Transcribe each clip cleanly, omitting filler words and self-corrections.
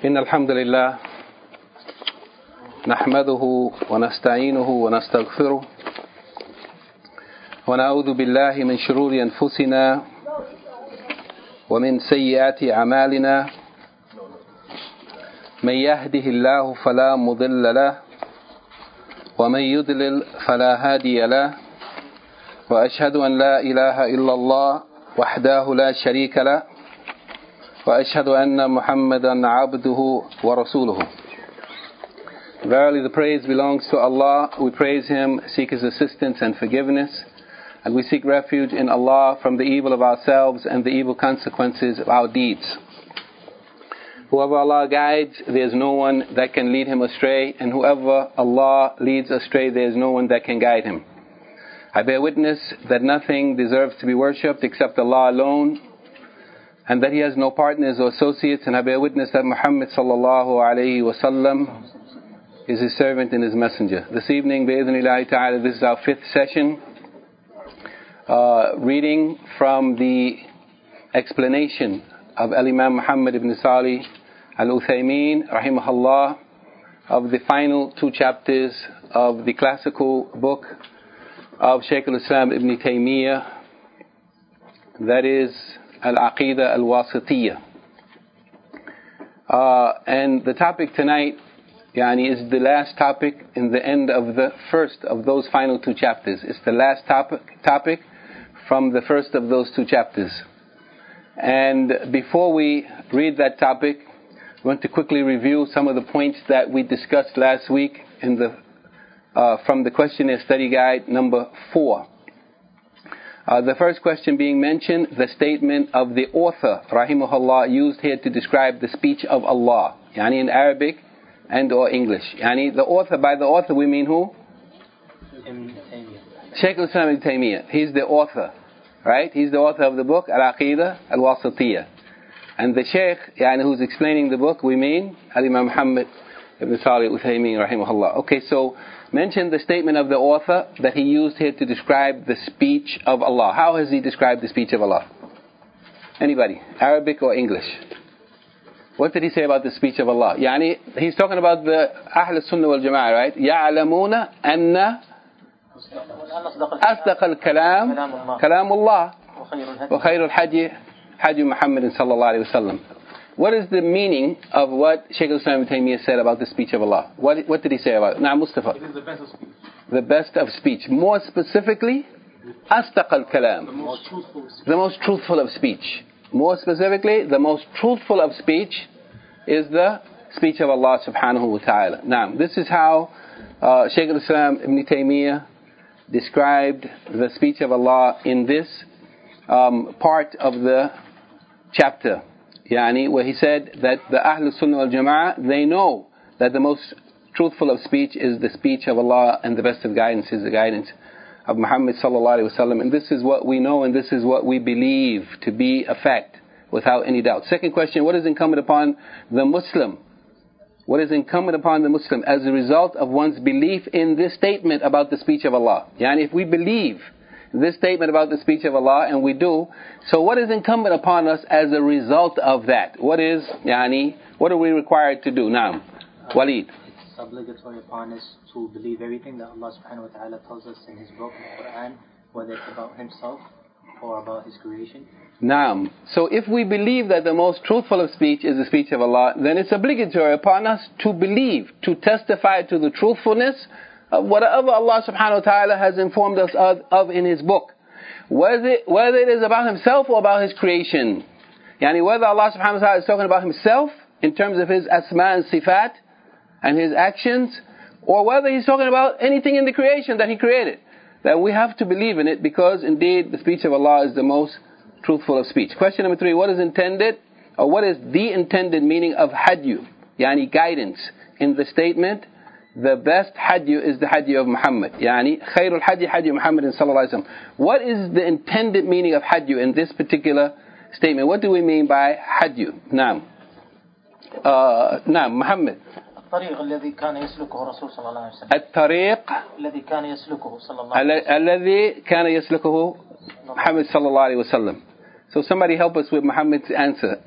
إن الحمد لله نحمده ونستعينه ونستغفره ونعوذ بالله من شرور أنفسنا ومن سيئات أعمالنا من يهده الله فلا مضل له ومن يضلل فلا هادي له وأشهد أن لا إله إلا الله وحده لا شريك له وأشهد أن محمدا عبده ورسوله. Verily the praise belongs to Allah. We praise Him, seek His assistance and forgiveness, and we seek refuge in Allah from the evil of ourselves and the evil consequences of our deeds. Whoever Allah guides, there is no one that can lead him astray, and whoever Allah leads astray, there is no one that can guide him. I bear witness that nothing deserves to be worshipped except Allah alone, and that He has no partners or associates, and I bear witness that Muhammad sallallahu alayhi wa sallam is His servant and His messenger. This evening, bi'idhnillahi ta'ala, this is our fifth session, reading from the explanation of Al-Imam Muhammad ibn Salih Al-Uthaymeen rahimahullah of the final two chapters of the classical book of Shaykh al-Islam ibn Taymiyyah, that is Al-Aqidah Al-Wasitiyah. And the topic tonight is the last topic in the end of the first of those final two chapters. It's the last topic from the first of those two chapters. And before we read that topic, I want to quickly review some of the points that we discussed last week in from the questionnaire study guide number 4. The first question being mentioned, the statement of the author, rahimahullah, used here to describe the speech of Allah, in Arabic and or English. The author, by the author we mean who? Shaykh al-Islam ibn Taymiyyah. He's the author, right? He's the author of the book Al-Aqidah Al-Wasitiyah. And the Shaykh, who's explaining the book, we mean Al-Imam Muhammad ibn Salih Al-Uthaymeen rahimahullah. Okay, so mention the statement of the author that he used here to describe the speech of Allah. How has he described the speech of Allah? Anybody? Arabic or English? What did he say about the speech of Allah? He's talking about the Ahl al-Sunnah wal-Jama'ah, right? يَعْلَمُونَ أَنَّ أصدق الكلام كلام الله وخير الحدي حدي محمد صلى الله عليه وسلم. What is the meaning of what Shaykh al-Islam ibn Taymiyyah said about the speech of Allah? What did he say about it? Now, Mustafa. It is the best of speech. The best of speech. More specifically, أصدق الكلام. The most truthful of speech. More specifically, the most truthful of speech is the speech of Allah subhanahu wa ta'ala. Now, this is how Shaykh al-Islam ibn Taymiyyah described the speech of Allah in this part of the chapter. Where he said that the Ahl al-Sunnah wal-Jama'ah, they know that the most truthful of speech is the speech of Allah, and the best of guidance is the guidance of Muhammad sallallahu alaihi wasallam. And this is what we know, and this is what we believe to be a fact without any doubt. Second question, what is incumbent upon the Muslim? What is incumbent upon the Muslim as a result of one's belief in this statement about the speech of Allah? If we believe this statement about the speech of Allah, and we do, so what is incumbent upon us as a result of that? What are we required to do? Now, Walid. It's obligatory upon us to believe everything that Allah subhanahu wa ta'ala tells us in His book, the Quran, whether it's about Himself or about His creation. Naam. So if we believe that the most truthful of speech is the speech of Allah, then it's obligatory upon us to believe, to testify to the truthfulness of whatever Allah subhanahu wa ta'ala has informed us of in His book. Whether it is about Himself or about His creation. Whether Allah subhanahu wa ta'ala is talking about Himself in terms of His asma and sifat and His actions, or whether He's talking about anything in the creation that He created. That we have to believe in it, because indeed the speech of Allah is the most truthful of speech. Question number 3, what is intended, or what is the intended meaning of hadyu? Guidance. In the statement, the best hadyu is the hadyu of Muhammad. Khairul hadyu hadyu Muhammad sallallahu alaihi wasallam. What is the intended meaning of hadyu in this particular statement? What do we mean by hadyu? Naam. Muhammad. الطريق الذي كان يسلكه الرسول صلى الله عليه وسلم. الطريق الذي كان يسلكه صلى الله عليه وسلم. الذي كان يسلكه Muhammad sallallahu alaihi wasallam. So somebody help us with Muhammad's answer.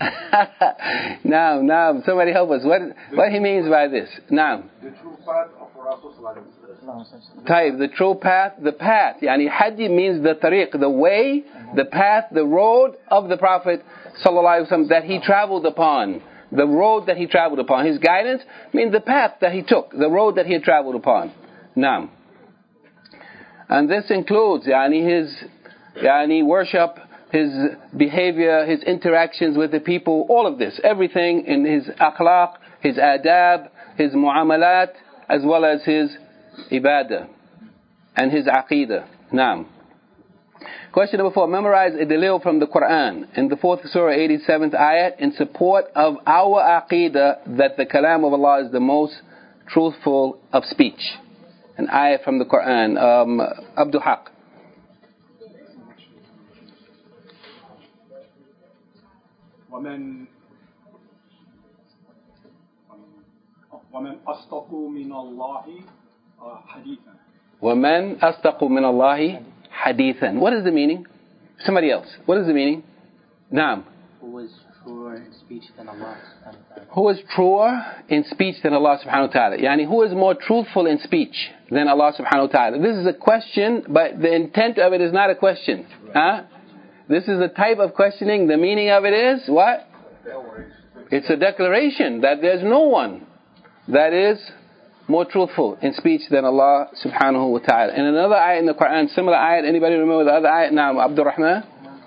Naam, somebody help us. What he means by this? Naam. The true path of Rasul. Taib, the true path, the path. Yani hadi means the tariq, the way, the path, the road of the Prophet ﷺ that he traveled upon. The road that he traveled upon. His guidance means the path that he took, the road that he had traveled upon. Naam. And this includes his worship, his behavior, his interactions with the people, all of this, everything in his akhlaq, his adab, his muamalat, as well as his ibadah and his aqidah. Naam. Question number 4. Memorize a dalil from the Quran in the 4th surah, 87th ayat, in support of our aqidah that the kalam of Allah is the most truthful of speech. An ayat from the Quran. Abdul Haq. ومن أصدق من الله حديثا. ومن أصدق من الله حديثا. What is the meaning? Somebody else. What is the meaning? Naam. Who is truer in speech than Allah subhanahu wa ta'ala? Who is truer in speech than Allah subhanahu wa ta'ala? Yani who is more truthful in speech than Allah subhanahu wa ta'ala? This is a question, but the intent of it is not a question. Huh? This is a type of questioning. The meaning of it is what? It's a declaration that there's no one that is more truthful in speech than Allah subhanahu wa ta'ala. In another ayat in the Quran, similar ayat, anybody remember the other ayat? Naam, Abdul Rahman.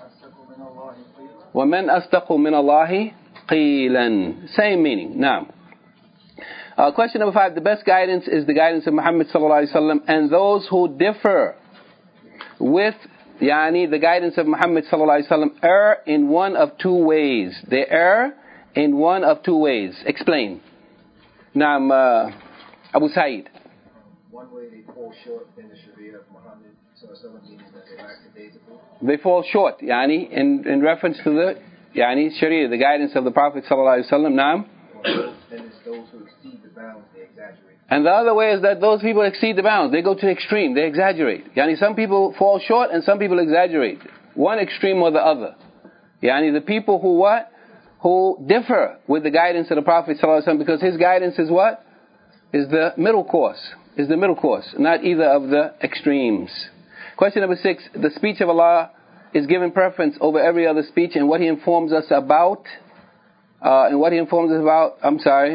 وَمَنْ أَصْدَقُ مِنَ اللَّهِ قِيلًا. Same meaning. Naam. Question number 5. The best guidance is the guidance of Muhammad sallallahu alaihi wasallam, and those who differ with the guidance of Muhammad sallallahu alaihi wasallam err in one of two ways. They err in one of two ways. Explain. Naam, Abu Sa'id. One way they fall short in the Sharia of Muhammad sallallahu alaihi wasallam, meaning that they lackadaisical. They fall short, in reference to the Sharia, the guidance of the Prophet sallallahu alaihi wasallam. Naam. Then it's those who exceed the bounds, they exaggerate. And the other way is that those people exceed the bounds. They go to the extreme. They exaggerate. Some people fall short and some people exaggerate. One extreme or the other. The people who what? Who differ with the guidance of the Prophet ﷺ, because his guidance is what? Is the middle course. Is the middle course. Not either of the extremes. Question number 6. The speech of Allah is given preference over every other speech, and what He informs us about. I'm sorry.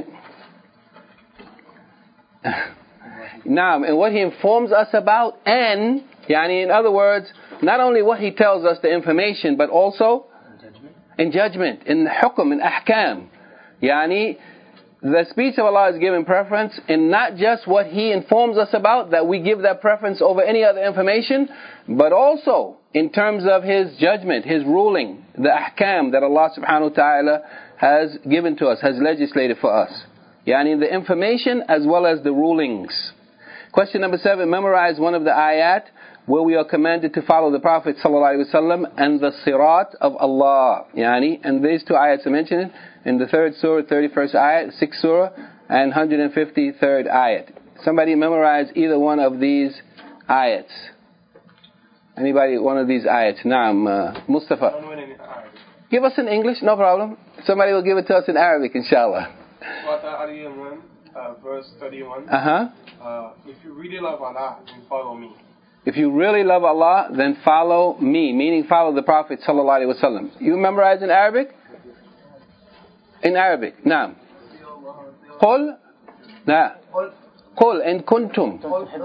Naam, and what He informs us about, and in other words, not only what He tells us the information, but also in judgment, in hukm, in ahkam. The speech of Allah is given preference in not just what He informs us about, that we give that preference over any other information, but also in terms of His judgment, His ruling, the ahkam that Allah subhanahu wa ta'ala has given to us, has legislated for us. The information as well as the rulings. Question number 7. Memorize one of the ayat where we are commanded to follow the Prophet ﷺ and the sirat of Allah. And these two ayats are mentioned in the 3rd surah, 31st ayat, 6th surah, and 153rd ayat. Somebody memorize either one of these ayats. Anybody, one of these ayats? Naam, Mustafa. Give us in English, no problem. Somebody will give it to us in Arabic, inshallah. Verse 31. If you really love Allah, then follow me. If you really love Allah, then follow me, meaning follow the Prophet sallallahu alaihi wasallam. You memorize in Arabic? In Arabic, naam. قل قل إن كنتم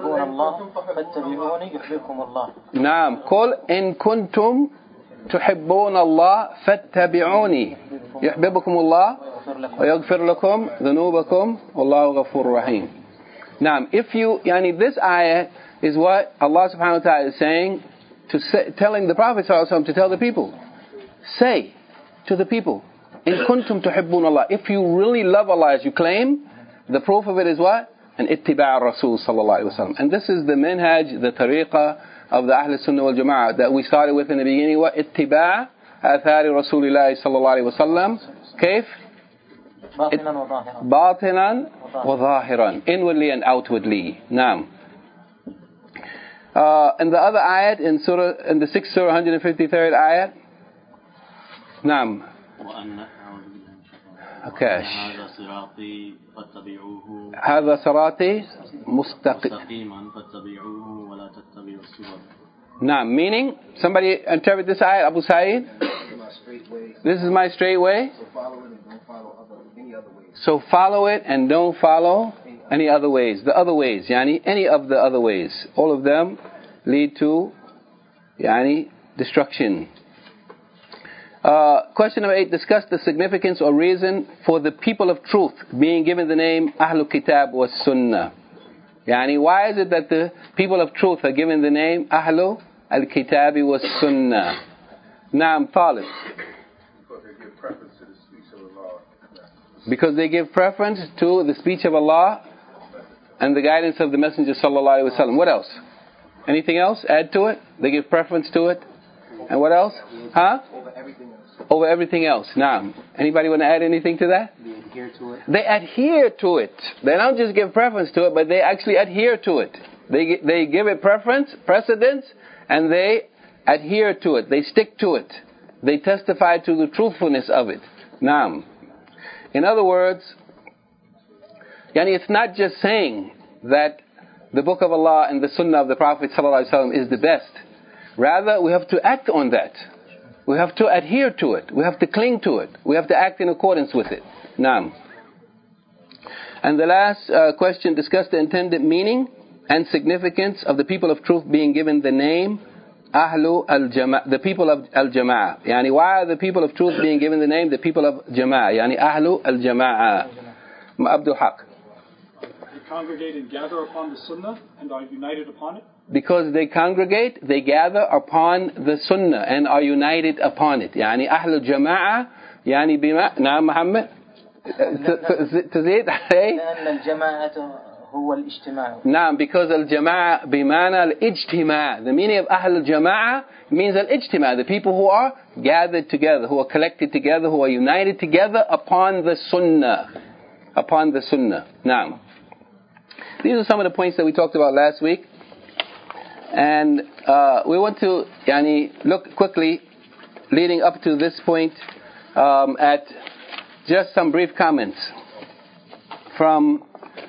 نعم قل إن كنتم تحبون الله فاتبعوني يحببكم الله ويغفر لكم ذنوبكم والله غفور رحيم. Now, if you, this ayah is what Allah subhanahu wa ta'ala is saying, telling the Prophet sallallahu alaihi wasallam to tell the people. Say to the people, in kuntum tuhibbun Allah. If you really love Allah as you claim, the proof of it is what? An ittiba' Rasul sallallahu alaihi wasallam. And this is the minhaj, the tariqah of the Ahl Sunnah wal Jama'ah that we started with in the beginning. What? Ittiba' athari Rasulillah sallallahu alaihi wasallam. Kaif? Batinan wa zahiran. Inwardly and outwardly. Naam. And the other ayat in the 6th surah, 153rd ayat. نعم. Okay. هذا صراطي مستقيما فاتبعوه ولا تتبعوا السبل. نعم. Meaning, somebody interpret this ayah, Abu Sa'id. This is my straight way. So follow it and don't follow any other ways. The other ways, yani any of the other ways. All of them lead to yani destruction. Question number 8. Discuss the significance or reason for the people of truth being given the name Ahlul Kitab was Sunnah. Yani why is it that the people of truth are given the name Ahlul Al-Kitabi was Sunnah? Naam, Talib. Because they give preference to the speech of Allah and the guidance of the Messenger sallallahu alaihi wasallam. What else? Anything else? Add to it? They give preference to it. And what else? Huh? Over everything else. Naam. Anybody want to add anything to that? They adhere to it. They adhere to it. They don't just give preference to it, but they actually adhere to it. They give it precedence, and they adhere to it. They stick to it. They testify to the truthfulness of it. Naam. In other words, yani it's not just saying that the Book of Allah and the Sunnah of the Prophet ﷺ is the best. Rather, we have to act on that. We have to adhere to it. We have to cling to it. We have to act in accordance with it. Naam. And the last question, discuss the intended meaning and significance of the people of truth being given the name Ahlu al-Jama'ah, the people of al-Jama'ah. Yani why are the people of truth being given the name the people of Jama'ah? Yani Ahlu al-Jama'ah. Abdul Haq. They congregate and gather upon the Sunnah and are united upon it? Because they congregate, they gather upon the Sunnah and are united upon it. Yani Ahlu al-Jama'ah, yani bima, Naam Muhammad? تزيد عليه؟ لأن الجماعة هو الاجتماع. نعم, because al-Jama'ah bimana al-ijtima'. The meaning of Ahl al-Jama'ah means al-ijtima', the people who are gathered together, who are collected together, who are united together upon the Sunnah. Upon the Sunnah. Naam. These are some of the points that we talked about last week. And we want to look quickly, leading up to this point, at just some brief comments from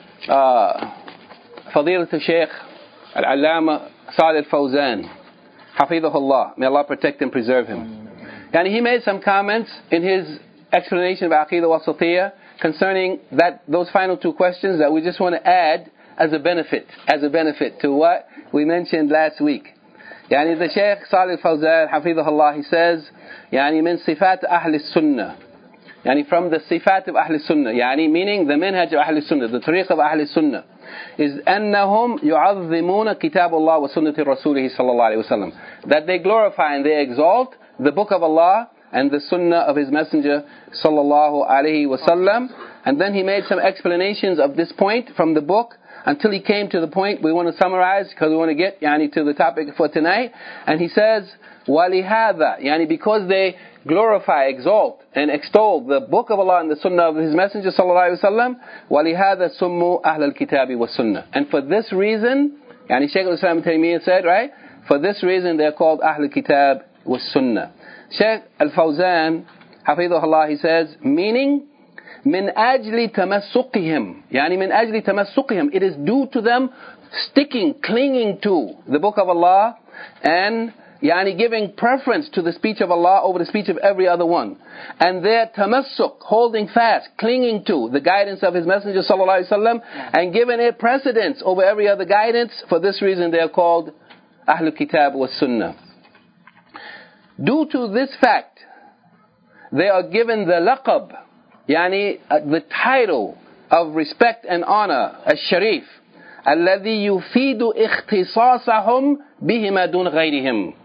Fadilat al-Shaykh Al-Allama Salih Al-Fawzan, Hafidhahullah. May Allah protect and preserve him. And he made some comments in his explanation of Aqidah Wasatiyah concerning those final two questions that we just want to add as a benefit to what we mentioned last week. Yani the Shaykh Salih Al-Fawzan, Hafidhahullah, he says, yani min sifat ahli sunnah. Yani from the sifat of Ahl Sunnah, yani meaning the minhaj of Ahl Sunnah, the tariq of Ahl Sunnah, is أنهم يعظمون كتاب الله وسنة رسوله صلى الله عليه وسلم. That they glorify and they exalt the book of Allah and the Sunnah of His Messenger sallallahu alaihi wasallam. And then he made some explanations of this point from the book until he came to the point we want to summarize because we want to get to the topic for tonight. And he says, وَلِهَذَا, yani because they glorify, exalt, and extol the book of Allah and the Sunnah of His Messenger sallallahu alaihi wasallam. وَلِهَذَا سُمُّوا أَهْلَ الْكِتَابِ وَالسُّنَّةِ. And for this reason, Shaykh al-Islam Ibn Taymiyyah said, right? For this reason they are called Ahl al-Kitab was-Sunnah. Shaykh al-Fawzan, Hafidhahullah, he says, meaning, min ajli tamassukihim. Min ajli tamassukihim. It is due to them sticking, clinging to the book of Allah and giving preference to the speech of Allah over the speech of every other one. And their tamassuk, holding fast, clinging to the guidance of His Messenger sallallahu alaihi wasallam and giving it precedence over every other guidance. For this reason they are called Ahlul Kitab was Sunnah. Due to this fact, they are given the laqab, the title of respect and honor, al-Sharif, الذي يفيد اختصاصهم بهما دون غيرهم.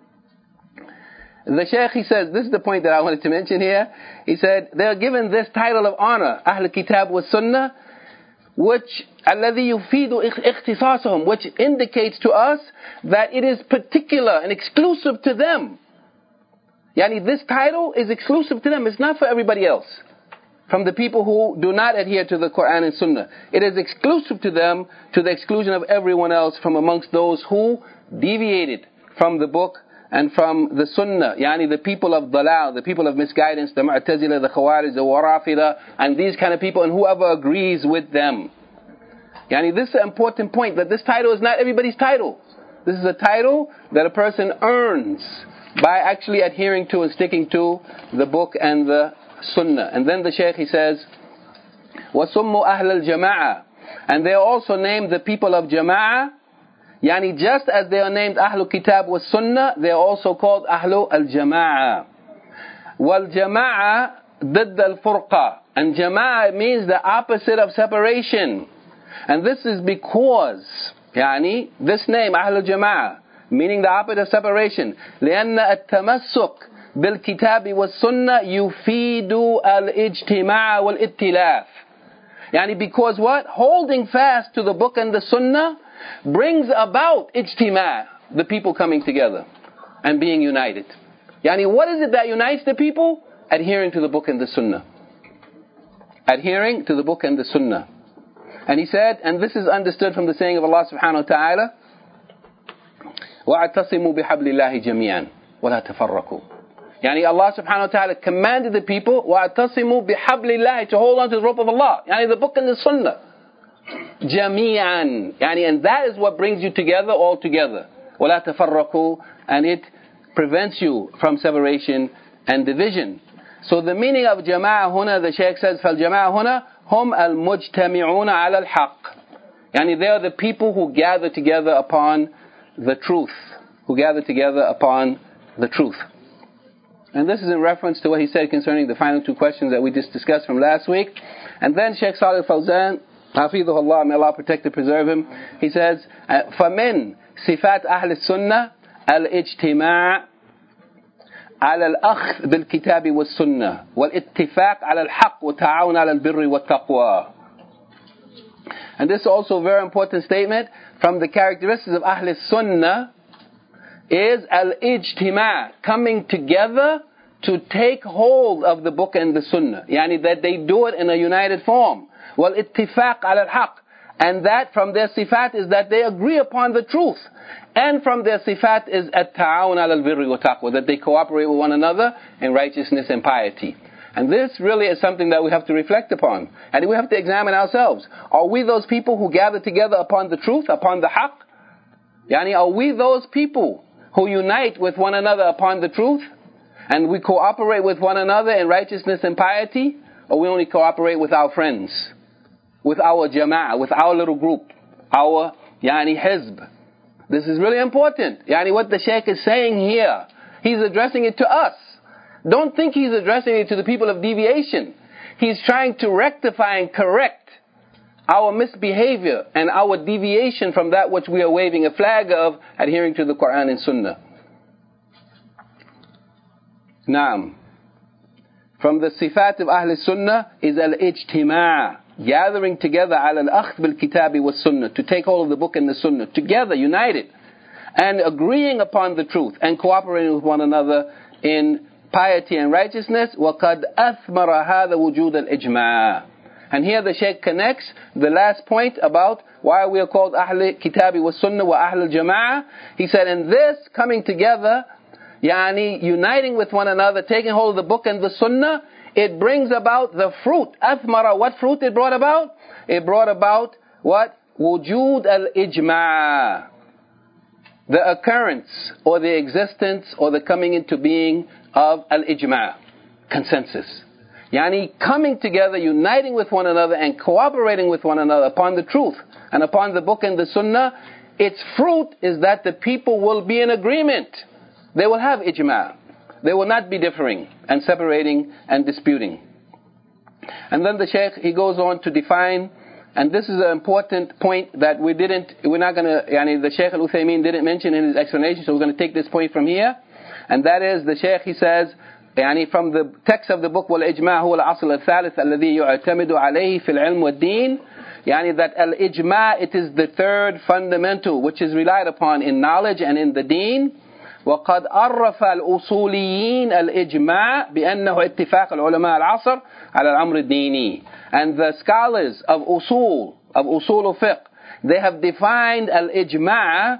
The Shaykh, he says, this is the point that I wanted to mention here. He said, they are given this title of honor, Ahl Kitab wa Sunnah, which الذي يفيد اختصاصهم, which indicates to us that it is particular and exclusive to them. This title is exclusive to them. It's not for everybody else. From the people who do not adhere to the Quran and Sunnah. It is exclusive to them, to the exclusion of everyone else from amongst those who deviated from the book and from the Sunnah, yani the people of Dalal, the people of misguidance, the Mu'tazila, the Khawarij, the Warafida, and these kind of people, and whoever agrees with them. Yani this is an important point, that this title is not everybody's title. This is a title that a person earns by actually adhering to and sticking to the book and the Sunnah. And then the Shaykh, he says, وَسُمُّوا أَهْلَ الْجَمَاعَةِ, and they are also named the people of Jama'ah. Yani just as they are named Ahlul Kitab wa Sunnah, they are also called Ahlul al-Jama'ah. Wal-Jama'ah ضد al-Furqa. And Jama'ah means the opposite of separation. And this is because, yani, this name, Ahlul Jama'ah, meaning the opposite of separation. لأن التمسك بالكتاب والسنة يفيد الاجتماع والاتلاف. Yani because what? Holding fast to the book and the Sunnah brings about ijtima', the people coming together and being united. Yani what is it that unites the people? Adhering to the book and the Sunnah. Adhering to the book and the Sunnah. And he said, and this is understood from the saying of Allah subhanahu wa ta'ala, وَاعْتَصِمُوا بِحَبْلِ اللَّهِ جَمِيعًا وَلَا تَفَرَّقُوا. Yani Allah subhanahu wa ta'ala commanded the people, وَاعْتَصِمُوا بِحَبْلِ اللَّهِ, to hold on to the rope of Allah. Yani the book and the Sunnah. Jami'an. Yani, and that is what brings you together, all together. وَلَا تَفَرَّقُوا, and it prevents you from separation and division. So the meaning of Jama'ah huna, the Shaykh says, فَالْجَمَاعَ هُنَا هُمْ الْمُجْتَمِعُونَ عَلَى الْحَقِّ. Yani they are the people who gather together upon the truth. Who gather together upon the truth. And this is in reference to what he said concerning the final two questions that we just discussed from last week. And then Shaykh Salih Fawzan, Hafidhuhu Allah, may Allah protect and preserve him, he says, فَمِن صِفَاتِ أَهْلِ السُّنَّةِ الْإِجْتِمَاعِ على الأخذ بالكتاب والسنة والاتفاق على الحق وتعاون على البر والتقوى. And this is also a very important statement. From the characteristics of Ahl Sunnah is al-ijtima', coming together to take hold of the book and the Sunnah. Yani that they do it in a united form. وَالْإِتِّفَاقِ عَلَى الْحَقِّ, and that from their sifat is that they agree upon the truth. And from their sifat is at-ta'awun ala al-birri wa taqwa, that they cooperate with one another in righteousness and piety. And this really is something that we have to reflect upon. And we have to examine ourselves. Are we those people who gather together upon the truth, upon the haqq? Yani, are we those people who unite with one another upon the truth? And we cooperate with one another in righteousness and piety? Or we only cooperate with our friends? With our jama'ah, with our little group? Our, hizb? This is really important. What the Shaykh is saying here, he's addressing it to us. Don't think he's addressing it to the people of deviation. He's trying to rectify and correct our misbehavior and our deviation from that which we are waving a flag of, adhering to the Quran and Sunnah. Naam. From the sifat of Ahl Sunnah is al-ijtima', gathering together ala al-akhd bil-kitabi was-sunnah, to take hold of the book and the Sunnah, together, united, and agreeing upon the truth, and cooperating with one another in piety and righteousness. وَقَدْ أَثْمَرَ هَذَا وُجُودَ الْإِجْمَاعِ. And here the Shaykh connects the last point about why we are called Ahl Kitabi was Sunnah wa Ahl Jama'ah. He said, in this coming together, uniting with one another, taking hold of the book and the Sunnah, it brings about the fruit. Athmara, what fruit it brought about? It brought about what? Wujud al-ijma'. The occurrence or the existence or the coming into being of al-ijma', consensus. Coming together, uniting with one another and cooperating with one another upon the truth and upon the book and the Sunnah, its fruit is that the people will be in agreement. They will have ijma'. They will not be differing and separating and disputing. And then the Shaykh, he goes on to define, and this is an important point that the Shaykh Al-Uthaymeen didn't mention in his explanation, so we're going to take this point from here. And that is, the Shaykh, he says, from the text of the book, وَالْإِجْمَاعُ هُوَ الْأَصْلُ الثَّالِثُ الَّذِي يُعْتَمِدُ عَلَيْهِ فِي الْعِلْمِ وَالدِّينِ, that al-ijma', it is the third fundamental which is relied upon in knowledge and in the deen. وقد عرف الأصوليين الإجماع بأنه اتفاق العلماء العصر على الأمر الديني. And the scholars of usul al-fiqh, they have defined al-ijma'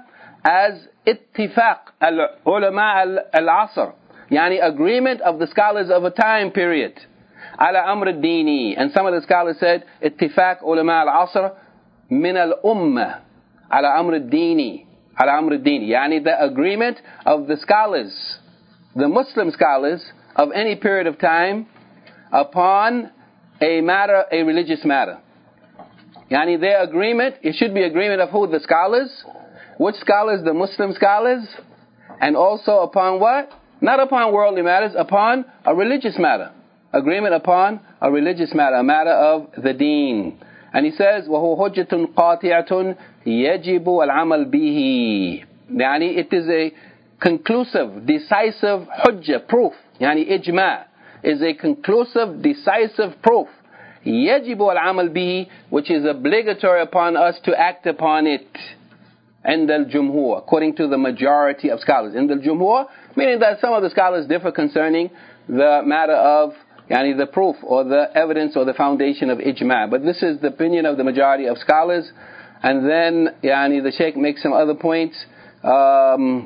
as اتفاق العلماء العصر, يعني agreement of the scholars of a time period. على أمر الديني, and some of the scholars said اتفاق علماء العصر من الأمة على أمر الديني, على أمر الديني, يعني the agreement of the scholars, the Muslim scholars of any period of time upon a matter, a religious matter. Yani their agreement, it should be agreement of who? The scholars. Which scholars? The Muslim scholars. And also upon what? Not upon worldly matters, upon a religious matter. Agreement upon a religious matter, a matter of the deen. And he says, وَهُوَ حُجَّةٌ قَاطِعَةٌ يَجِبُ الْعَمَلْ بِهِ. Yani it is a conclusive, decisive hujjah, proof. Yani ijma' is a conclusive, decisive proof. يَجِبُ الْعَمَلْ بِهِ, which is obligatory upon us to act upon it. عند الجمهور, according to the majority of scholars. عند الجمهور, meaning that some of the scholars differ concerning the matter of yani the proof or the evidence or the foundation of ijma'. But this is the opinion of the majority of scholars. And then yani the Shaykh makes some other points. Naam,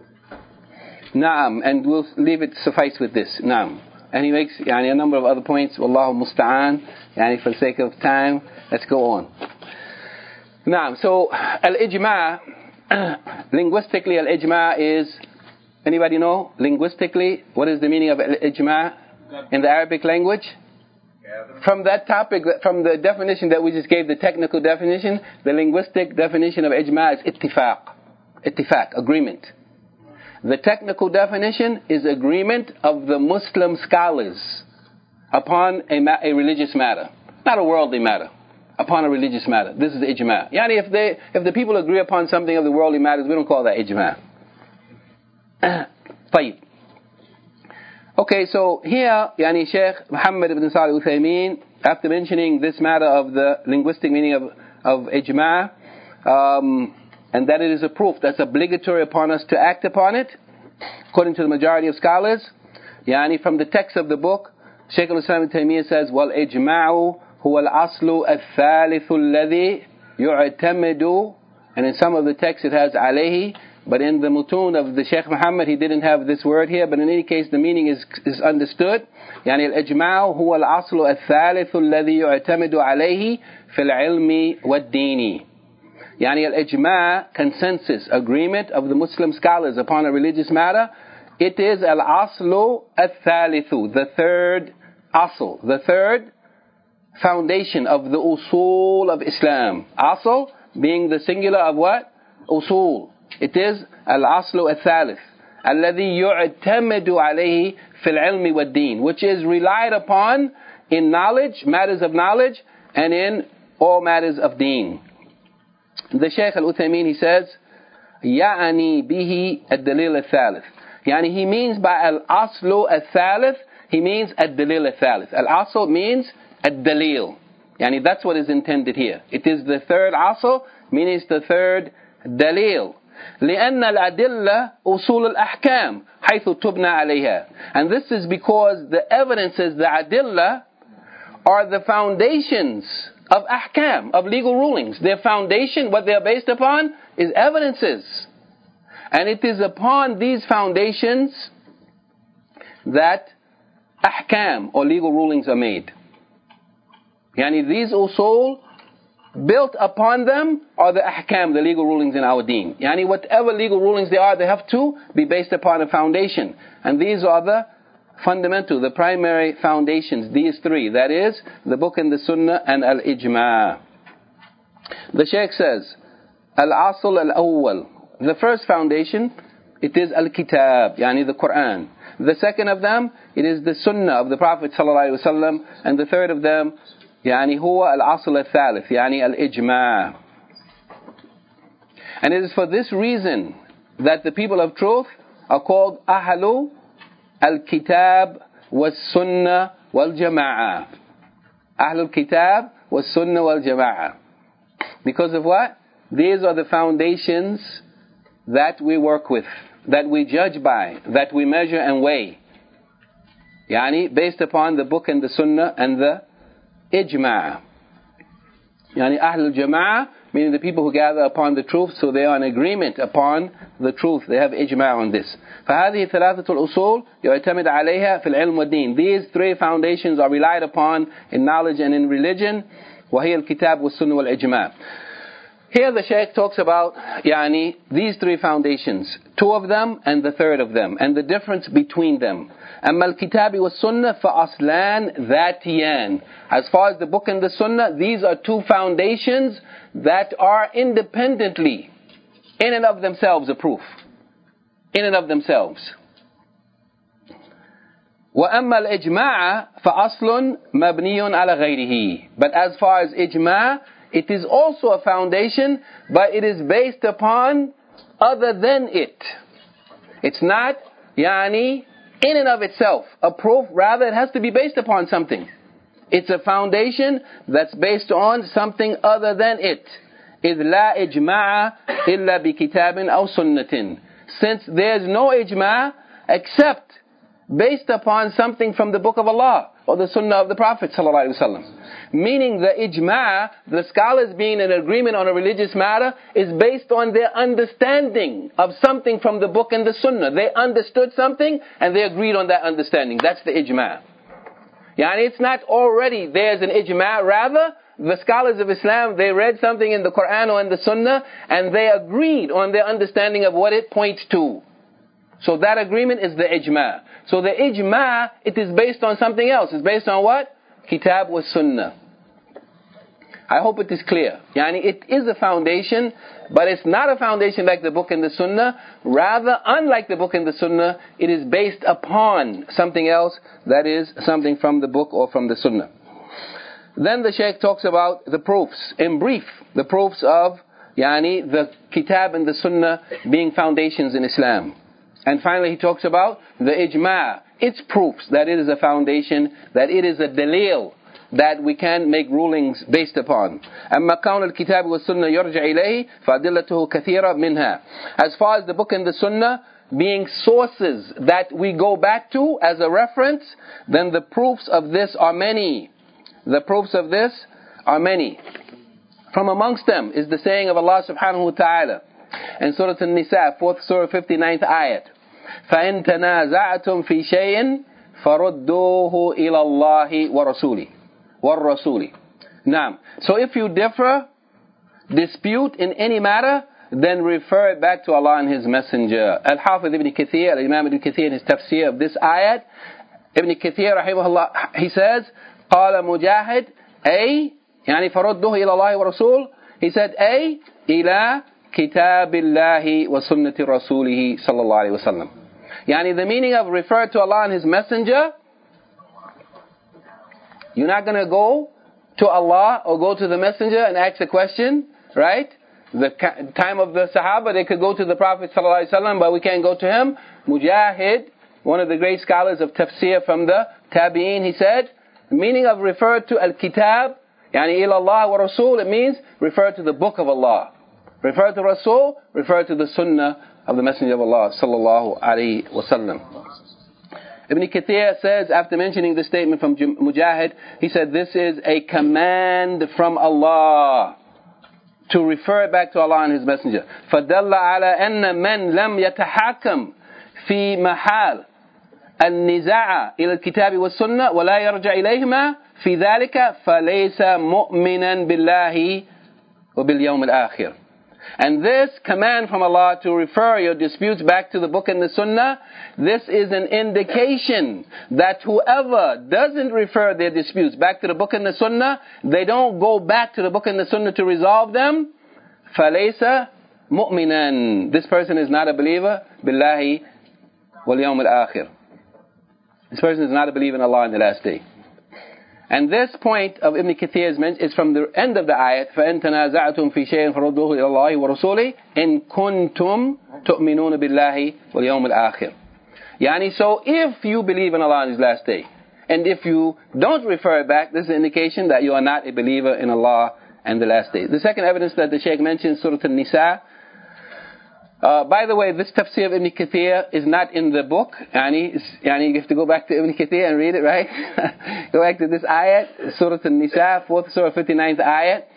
and we'll leave it suffice with this. Naam. And he makes yani a number of other points. Wallahu musta'an. Yani for the sake of time, let's go on. Naam. So al-ijma', linguistically al-ijma' is, anybody know linguistically what is the meaning of al-ijma' in the Arabic language? From that topic, from the definition that we just gave, the technical definition, the linguistic definition of ijma' is ittifaq. Ittifaq, agreement. The technical definition is agreement of the Muslim scholars upon a religious matter, not a worldly matter, upon a religious matter. This is ijma'. Yani if the people agree upon something of the worldly matters, we don't call that ijma'. طيب. Okay, so here, yani Shaykh Muhammad ibn Salih al-Uthaymeen, after mentioning this matter of the linguistic meaning of ijma', and that it is a proof that's obligatory upon us to act upon it, according to the majority of scholars, yani from the text of the book, Shaykh al-Islam ibn Taymiyyah says, وَالْإِجْمَاعُ هُوَ الْأَصْلُ الثَّالِثُ الَّذِي يُعْتَمِدُ, and in some of the texts it has alayhi, but in the mutun of the Shaykh Muhammad he didn't have this word here, but in any case the meaning is understood. يعني الإجماع هو الأصل الثالث الذي يعتمد عليه في العلم والدين. يعني الإجماع, consensus, agreement of the Muslim scholars upon a religious matter, it is الأصل الثالث, the third asl, the third foundation of the usul of Islam. Asl being the singular of what? Usul. It is al-aslu al-thalith alladhi yu'tamadu alayhi fil ilmi wad deen, which is relied upon in knowledge, matters of knowledge, and in all matters of deen. The Shaykh al-Uthaymeen, he says, ya'ani bihi ad-dalil al-thalith. Yani he means by al-aslu al-thalith, he means ad-dalil al-thalith. Al-asl means ad-dalil. Yani that's what is intended here. It is the third asl, meaning it's the third dalil. لأن الأدلة أصول الأحكام حيث تبنى عليها. And this is because the evidences, the adillah, are the foundations of ahkam, of legal rulings. Their foundation, what they are based upon, is evidences. And it is upon these foundations that ahkam, or legal rulings, are made. Yani these usul, built upon them are the ahkam, the legal rulings in our deen. Yani whatever legal rulings they are, they have to be based upon a foundation. And these are the fundamental, the primary foundations, these three. That is, the book and the sunnah and al-ijma'. The Shaykh says, al-asl al-awwal. The first foundation, it is al-kitab, yani the Quran. The second of them, it is the sunnah of the Prophet ﷺ. And the third of them, يعني هو الأصل الثالث يعني الإجماع. And it is for this reason that the people of truth are called أهل الكتاب والسنة والجماعة. أهل الكتاب والسنة والجماعة. Because of what? These are the foundations that we work with, that we judge by, that we measure and weigh. يعني based upon the book and the sunnah and the ijma'. Yani Ahlul Jama'ah, meaning the people who gather upon the truth, so they are in agreement upon the truth. They have ijma' on this. فهذه ثلاثة الأصول يعتمد عليها في العلم والدين. These three foundations are relied upon in knowledge and in religion. وهي الكتاب والسنة والإجماع. Here the Shaykh talks about these three foundations, two of them and the third of them, and the difference between them. أما الكتاب والسنة فأصلان ذاتيان. As far as the book and the sunnah, these are two foundations that are independently, in and of themselves, a proof. In and of themselves. وأما الإجماع فأصل مبني على غيره. But as far as ijma', it is also a foundation, but it is based upon other than it. It's not, in and of itself, a proof. Rather, it has to be based upon something. It's a foundation that's based on something other than it. إذ لا إجماع إلا بكتاب أو سنة. Since there's no ijma' except based upon something from the book of Allah or the sunnah of the Prophet ﷺ. Meaning the ijma', the scholars being in agreement on a religious matter, is based on their understanding of something from the book and the sunnah. They understood something and they agreed on that understanding. That's the ijma'. It's not already there's an ijma'. Rather, the scholars of Islam, they read something in the Quran or in the sunnah and they agreed on their understanding of what it points to. So that agreement is the ijma'. So the ijma', it is based on something else. It's based on what? Kitab wa sunnah. I hope it is clear. It is a foundation, but it's not a foundation like the book and the sunnah. Rather, unlike the book and the sunnah, it is based upon something else, that is, something from the book or from the sunnah. Then the Shaykh talks about the proofs. In brief, the proofs of the kitab and the sunnah being foundations in Islam. And finally he talks about the ijma', its proofs that it is a foundation, that it is a dalil, that we can make rulings based upon. أما كون الكتاب والسنة يرجع إليه فأدلته كثيرة منها. As far as the book and the sunnah being sources that we go back to as a reference, then the proofs of this are many. The proofs of this are many. From amongst them is the saying of Allah subhanahu wa ta'ala in Surah An-Nisa, 4th Surah, 59th ayat. فَإِن تَنَازَعْتُمْ فِي شَيْءٍ فَرُدُّوهُ إِلَى اللَّهِ وَالرَّسُولِ. Naam. So if you differ, dispute in any matter, then refer it back to Allah and His Messenger. Al-Hafiz Ibn Kathir, Al-Imam Ibn Kathir in his tafsir of this ayat, Ibn Kathir rahimahullah, he says, قال مجاهد أي فَرُدُّوهُ إِلَى اللَّهِ وَالرَّسُولِ. He said, أي إلى كتاب الله وسنة رسوله صلى الله عليه وسلم. The meaning of refer to Allah and His Messenger, you're not going to go to Allah or go to the Messenger and ask a question, right? The time of the Sahaba, they could go to the Prophet sallallahu alaihi wasallam, but we can't go to him. Mujahid, one of the great scholars of tafsir from the Tabi'een, he said, the meaning of refer to Al-Kitab, ila Allah wa Rasul, it means refer to the book of Allah. Refer to Rasul, refer to the Sunnah of the Messenger of Allah sallallahu alaihi wasallam. Ibn Kathir says, after mentioning this statement from Mujahid, he said, this is a command from Allah to refer back to Allah and His Messenger. فَدَلَّ عَلَىٰ أَنَّ مَنْ لَمْ يَتَحَاكَمْ فِي مَحَالِ النِّزَاعَ إِلَى الْكِتَابِ وَالسُّنَّةِ وَلَا يَرْجَعْ إِلَيْهِمَا فِي ذَلِكَ فَلَيْسَ مُؤْمِنًا بِاللَّهِ وَبِالْيَوْمِ الْآخِرِ. And this command from Allah to refer your disputes back to the book and the sunnah, this is an indication that whoever doesn't refer their disputes back to the book and the sunnah, they don't go back to the book and the sunnah to resolve them, فَلَيْسَ مُؤْمِنًا. This person is not a believer, بِاللَّهِ وَالْيَوْمِ الْآخِرِ. This person is not a believer in Allah in the last day. And this point of Ibn Kathir's mention is from the end of the ayat, فَإِن تَنَازَعْتُمْ فِي شَيْءٍ فَرُدُّوهُ إِلَى اللَّهِ وَرَسُولِهِ إِن كُنتُمْ تُؤْمِنُونَ بِاللَّهِ وَالْيَوْمِ الْآخِرِ. So if you believe in Allah on His last day, and if you don't refer it back, this is an indication that you are not a believer in Allah and the last day. The second evidence that the Shaykh mentions, Surah An-Nisa. By the way, this tafsir of Ibn Kathir is not in the book. You have to go back to Ibn Kathir and read it, right? Go back to this ayat, Surah An-Nisa, 4th Surah, 59th ayat.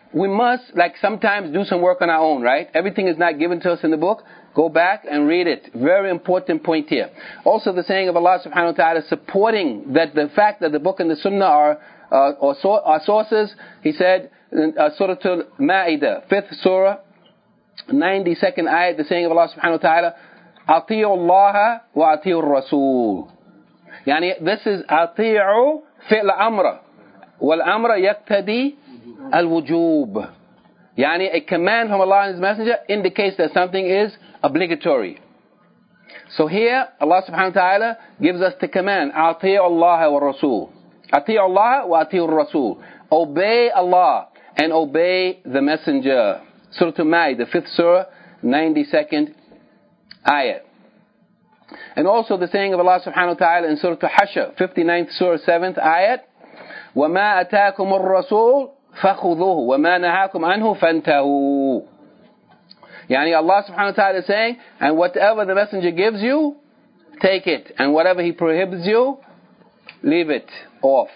we must, like sometimes, do some work on our own, right? Everything is not given to us in the book. Go back and read it. Very important point here. Also the saying of Allah subhanahu wa ta'ala supporting that the fact that the book and the sunnah are sources. He said, Surah Al-Ma'idah, 5th surah, 92nd ayat, the saying of Allah subhanahu wa ta'ala, أطيعوا الله وأطيعوا الرسول. يعني this is أطيعوا فعل أمر والأمر يقتدي الوجوب. يعني a command from Allah and His Messenger indicates that something is obligatory. So here Allah subhanahu wa ta'ala gives us the command, أطيعوا الله والرسول. أطيعوا الله وأطيعوا الرسول. Obey Allah and obey the Messenger. Surah Al-Ma'idah, 5th surah, 92nd ayat. And also the saying of Allah subhanahu wa ta'ala in Surah Al-Hashr, 59th surah, 7th ayat, وَمَا أَتَاكُمُ الرَّسُولُ فَخُذُوهُ وَمَا نَهَاكُمْ عَنْهُ فَانْتَهُوا. Yani Allah subhanahu wa ta'ala is saying, and whatever the Messenger gives you, take it. And whatever He prohibits you, leave it off.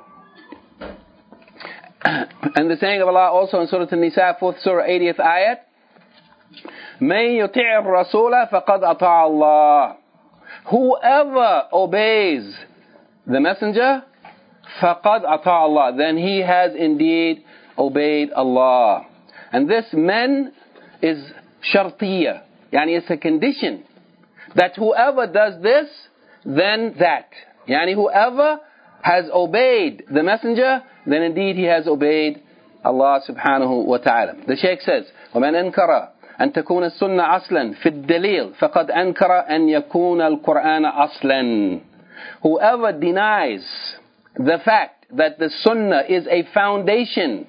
And the saying of Allah also in Surah An-Nisa, 4th surah, 80th ayat, مَن يُطِعِ الرَّسُولَ فَقَدْ أَطَاعَ اللَّهِ. Whoever obeys the Messenger, فَقَدْ أَطَاعَ اللَّهِ, then he has indeed obeyed Allah. And this men is shartiyah, yani it's a condition that whoever does this, then that. Yani whoever has obeyed the Messenger, then indeed he has obeyed Allah subhanahu wa ta'ala. The Shaykh says, وَمَنْ أَنْكَرَ أن تكون السنة أصلا في الدليل فقد أنكر أن يكون القرآن أصلا. Whoever denies the fact that the sunnah is a foundation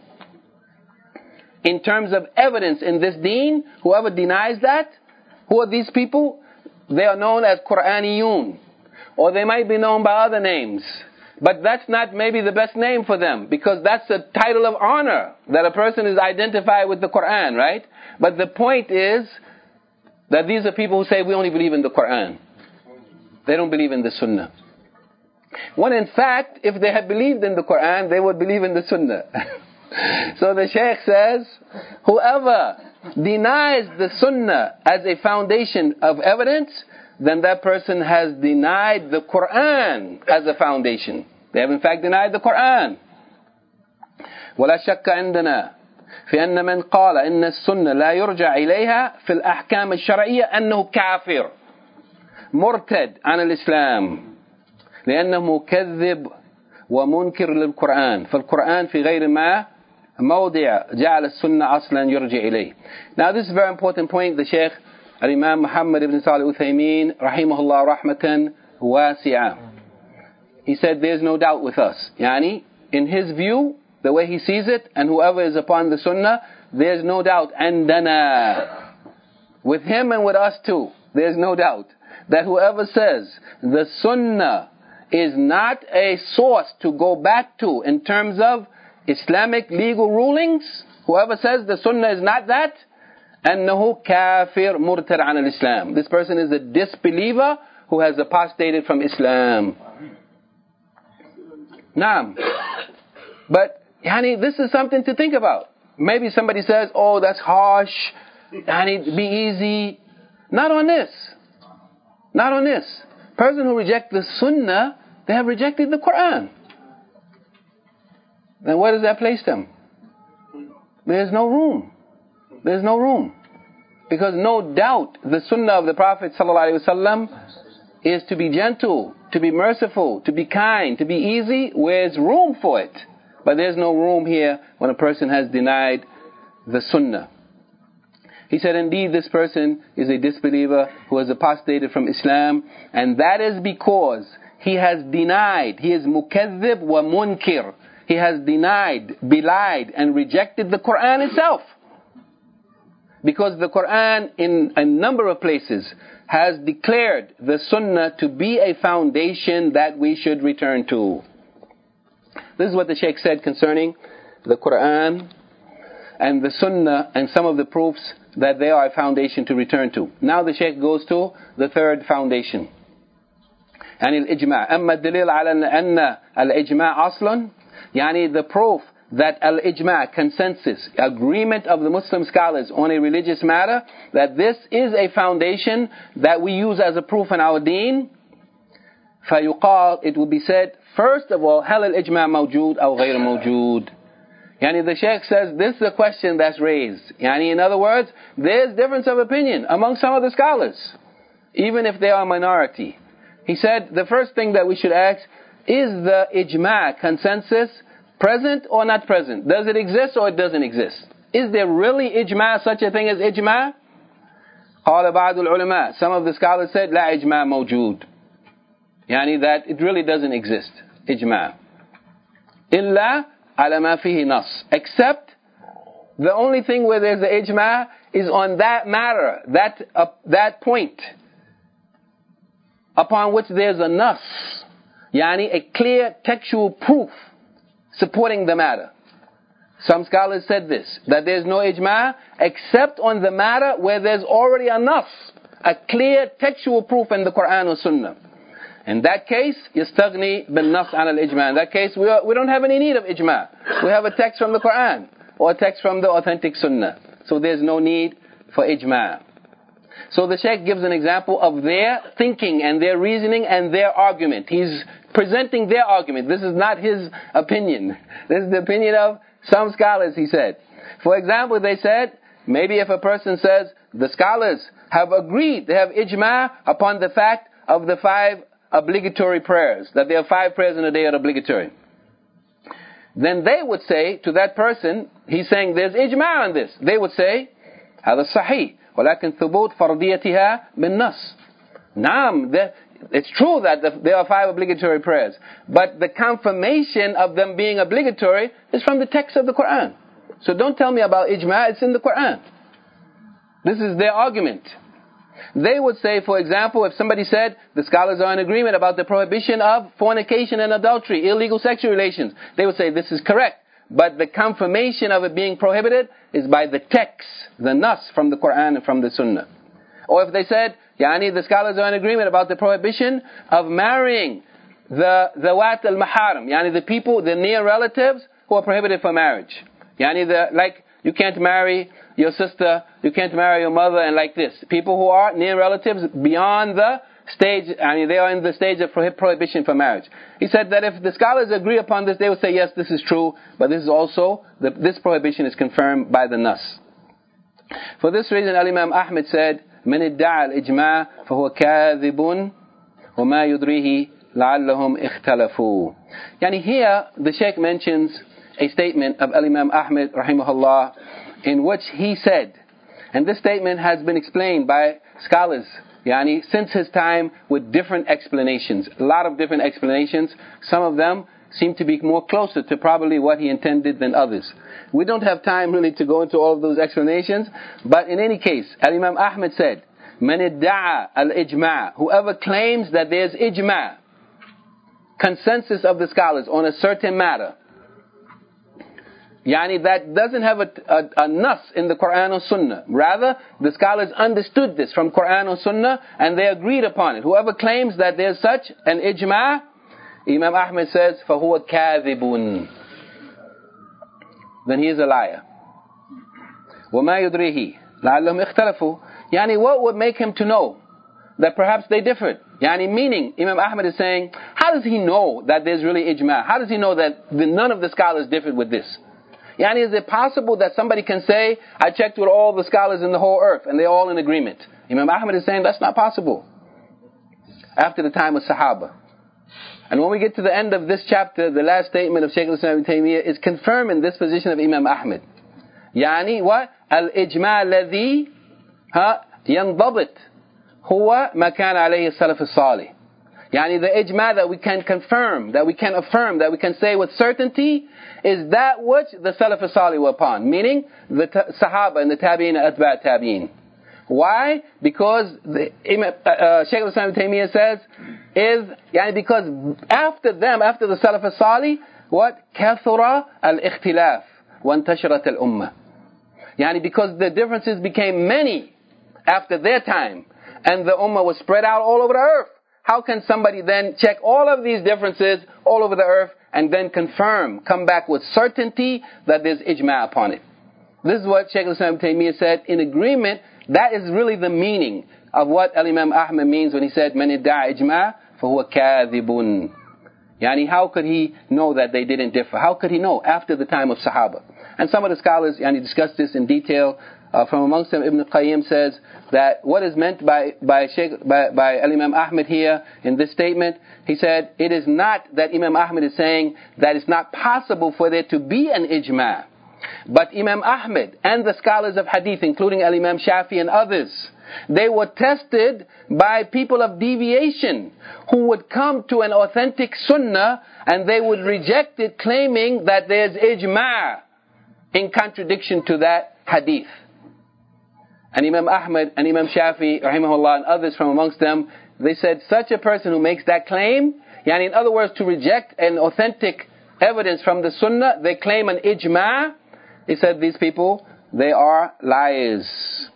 in terms of evidence in this deen, whoever denies that, who are these people? They are known as Qur'aniyun, or they might be known by other names. But that's not maybe the best name for them, because that's a title of honor, that a person is identified with the Qur'an, right? But the point is that these are people who say we only believe in the Qur'an. They don't believe in the Sunnah. When in fact, if they had believed in the Qur'an, they would believe in the Sunnah. So the Shaykh says, whoever denies the Sunnah as a foundation of evidence, then that person has denied the Qur'an as a foundation. They have in fact denied the Qur'an. ولا شك عندنا في أن من قال إن السنة لا يرجع إليها في الأحكام الشرعية أنه كافر مرتد عن الإسلام لأنه مكذب ومنكر للقرآن فالقرآن في غير ما موضع جعل السنة أصلا يرجع إليه. Now this is a very important point. The Shaykh Al-Imam Muhammad ibn Salih Uthaymin rahimahullah rahmatan wasi'ah, he said there's no doubt with us. Yani, in his view, the way he sees it, and whoever is upon the sunnah, there's no doubt. عندنا, with him and with us too, there's no doubt that whoever says the sunnah is not a source to go back to in terms of Islamic legal rulings, whoever says the sunnah is not that, أنه كافر مرتد عن الإسلام. This person is a disbeliever who has apostated from Islam. Naam. But yani, this is something to think about. Maybe somebody says, oh, that's harsh, yani, be easy. Not on this. Not on this. Person who rejects the sunnah, they have rejected the Quran. Then where does that place them? There's no room. There's no room. Because no doubt the sunnah of the Prophet ﷺ is to be gentle, to be merciful, to be kind, to be easy. Where's room for it? But there's no room here when a person has denied the sunnah. He said, indeed, this person is a disbeliever who has apostated from Islam, and that is because he has denied, he is mukazzib wa munkir. He has denied, belied, and rejected the Quran itself. Because the Quran, in a number of places, has declared the sunnah to be a foundation that we should return to. This is what the Shaykh said concerning the Quran and the Sunnah and some of the proofs that they are a foundation to return to. Now the Shaykh goes to the third foundation. يعني الإجماع. أما الدليل على أن الإجماع أصل, يعني the proof that al-ijma', consensus, agreement of the Muslim scholars on a religious matter, that this is a foundation that we use as a proof in our deen, فَيُقَال, it will be said, first of all, هل الإجماع موجود أو غير موجود? Yani the Shaykh says, this is a question that's raised. Yani in other words, there's difference of opinion among some of the scholars, even if they are a minority. He said, the first thing that we should ask, is the ijma', consensus, present or not present? Does it exist or it doesn't exist? Is there really ijma', such a thing as ijma'? قال بعض العلماء, some of the scholars said, لا إجماع موجود. Yani that it really doesn't exist, ijma'. إلا على ما فيه نص. Except, the only thing where there's the ijma' is on that matter, that point, upon which there's a nas. Yani a clear textual proof supporting the matter. Some scholars said this, that there's no ijma' except on the matter where there's already a nas, a clear textual proof in the Quran or Sunnah. In that case, يستغني بالنص عن الإجماع. In that case, we don't have any need of ijma'. We have a text from the Quran or a text from the authentic Sunnah. So there's no need for ijma'. So the Shaykh gives an example of their thinking and their reasoning and their argument. He's presenting their argument. This is not his opinion. This is the opinion of some scholars, he said. For example, they said, maybe if a person says, the scholars have agreed, they have ijma' upon the fact of the 5 obligatory prayers, that there are 5 prayers in a day are obligatory. Then they would say to that person, he's saying there's ijma' on this. They would say, هذا صحيح ولكن ثبوت فرضيتها بالنص. نعم, it's true that there are 5 obligatory prayers, but the confirmation of them being obligatory is from the text of the Quran. So don't tell me about ijma', it's in the Quran. This is their argument. They would say, for example, if somebody said, the scholars are in agreement about the prohibition of fornication and adultery, illegal sexual relations, they would say this is correct, but the confirmation of it being prohibited is by the text, the nas from the Quran and from the Sunnah. Or if they said, the scholars are in agreement about the prohibition of marrying the wat al-maharam, the people, the near relatives who are prohibited for marriage. Like you can't marry your sister, you can't marry your mother, and like this. People who are near relatives beyond the stage, they are in the stage of prohibition for marriage. He said that if the scholars agree upon this, they would say, yes, this is true, but this is also, this prohibition is confirmed by the nas. For this reason, Al-Imam Ahmed said, من ادعى الإجماع فهو كاذب وما يدريه لعلهم اختلفوا. Here the Shaykh mentions a statement of Al-Imam Ahmed rahimahullah, in which he said, and this statement has been explained by scholars since his time with different explanations, a lot of different explanations. Some of them seem to be more closer to probably what he intended than others. We don't have time really to go into all of those explanations, but in any case, Al-Imam Ahmed said, من ادعى الإجماع, whoever claims that there's ijma', consensus of the scholars on a certain matter, that doesn't have a nas in the Quran or Sunnah. Rather, the scholars understood this from Quran or Sunnah and they agreed upon it. Whoever claims that there's such an ijma', Imam Ahmed says, فَهُوَ كَاذِبٌ, then he is a liar. وَمَا يُدْرِيهِ لَعَلَّهُمْ اخْتَلَفُوا. What would make him to know that perhaps they differed? Meaning, Imam Ahmed is saying, how does he know that there's really ijma'? How does he know that none of the scholars differed with this? Is it possible that somebody can say, I checked with all the scholars in the whole earth and they're all in agreement? Imam Ahmed is saying that's not possible after the time of Sahaba. And when we get to the end of this chapter, the last statement of Shaykh al-Islam ibn Taymiyyah is confirming this position of Imam Ahmed. What? Al-ijma' alladhi yanḍabit huwa ma kana alayhi as-salaf as-salih. The ijma' that we can confirm, that we can affirm, that we can say with certainty is that which the Salaf as-Salih were upon, meaning the Sahaba and the Tabi'in and Atba' Tabi'in. Why? Because Shaykh al-Islam ibn Taymiyyah says, because after them, after the Salaf as-Salih, what? كَثُرَ الْإِخْتِلَافِ وَانْتَشْرَتَ الْأُمَّةِ. Because the differences became many after their time, and the Ummah was spread out all over the earth. How can somebody then check all of these differences all over the earth and then come back with certainty that there's ijma upon it. This is what Shaykh al-Islam Ibn Taymiyyah said, in agreement. That is really the meaning of what Al-Imam Ahmad means when he said, "Man idda'a ijma' fahuwa kadhibun." Yani, how could he know that they didn't differ? How could he know after the time of Sahaba? And some of the scholars discuss this in detail. From amongst them, Ibn Qayyim says that what is meant by Imam Ahmad here in this statement, he said, it is not that Imam Ahmad is saying that it's not possible for there to be an ijma'. But Imam Ahmad and the scholars of hadith, including Al-Imam Shafi and others, they were tested by people of deviation who would come to an authentic sunnah and they would reject it, claiming that there's ijma' in contradiction to that hadith. And Imam Ahmad and Imam Shafi, rahimahullah, and others from amongst them, they said such a person who makes that claim, in other words, to reject an authentic evidence from the sunnah, they claim an ijma', he said these people, they are liars.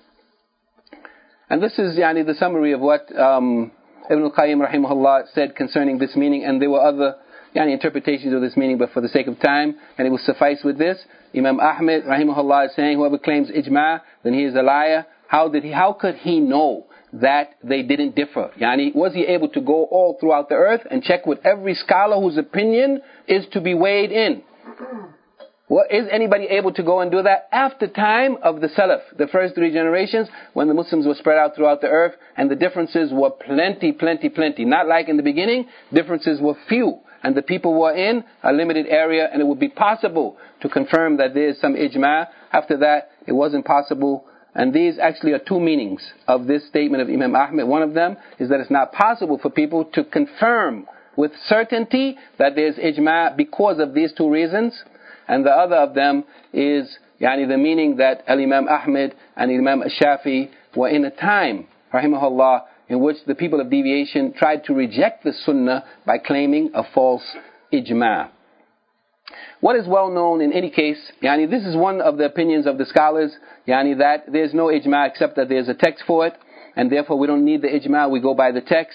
And this is the summary of what Ibn al-Qayyim rahimahullah said concerning this meaning, and there were other interpretations of this meaning, but for the sake of time, and it will suffice with this. Imam Ahmad rahimahullah is saying, whoever claims ijma', then he is a liar. How could he know that they didn't differ? Was he able to go all throughout the earth and check with every scholar whose opinion is to be weighed in? Is anybody able to go and do that after time of the Salaf, the first 3 generations, when the Muslims were spread out throughout the earth and the differences were plenty. Not like in the beginning, differences were few and the people were in a limited area, and it would be possible to confirm that there is some ijma'. After that, it wasn't possible. And these actually are 2 meanings of this statement of Imam Ahmad. One of them is that it's not possible for people to confirm with certainty that there is ijma' because of these 2 reasons. And the other of them is the meaning that Al-Imam Ahmad and Imam Shafi were in a time, rahimahullah, in which the people of deviation tried to reject the sunnah by claiming a false ijma'. What is well known in any case, this is one of the opinions of the scholars, that there's no ijma' except that there's a text for it, and therefore we don't need the ijma', we go by the text.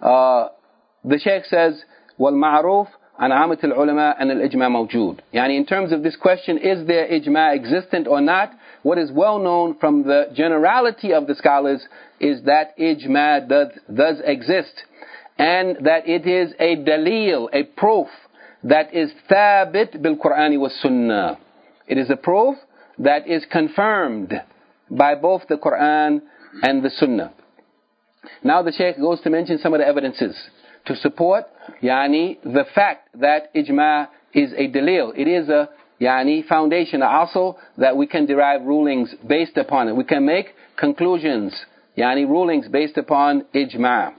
The Shaykh says, وَالْمَعْرُوفِ عن عامة العلماء أن الإجماع موجود. In terms of this question, is there ijma' existent or not? What is well known from the generality of the scholars is that ijma' does exist, and that it is a dalil, a proof that is thabit bil Qur'ani was sunnah. It is a proof that is confirmed by both the Qur'an and the sunnah. Now the Shaykh goes to mention some of the evidences to support the fact that ijma' is a dalil. It is a foundation, also that we can derive rulings based upon it. We can make conclusions, rulings based upon ijma'.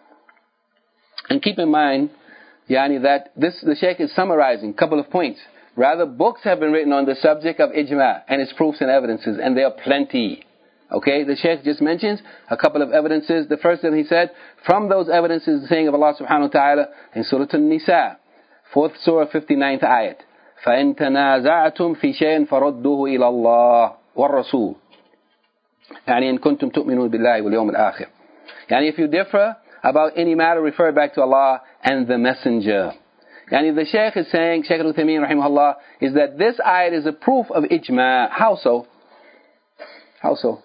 And keep in mind, that the Shaykh is summarizing a couple of points. Rather, books have been written on the subject of ijma' and its proofs and evidences, and there are plenty. Okay, the Shaykh just mentions a couple of evidences. The first one he said, from those evidences, the saying of Allah subhanahu wa ta'ala in Surah An-Nisa, 4th Surah, 59th ayat, فَإِن تَنَازَعْتُمْ فِي شَيْءٍ فَرُدُّوهُ إِلَى اللَّهِ وَالرَّسُولِ إِن كُنتُمْ تُؤْمِنُونَ بِاللَّهِ وَالْيَوْمِ الْآخِرِ. If you differ about any matter, refer back to Allah and the Messenger. The Shaykh is saying, Shaykh al-Uthaymeen rahimahullah, is that this ayat is a proof of ijma'. How so? How so?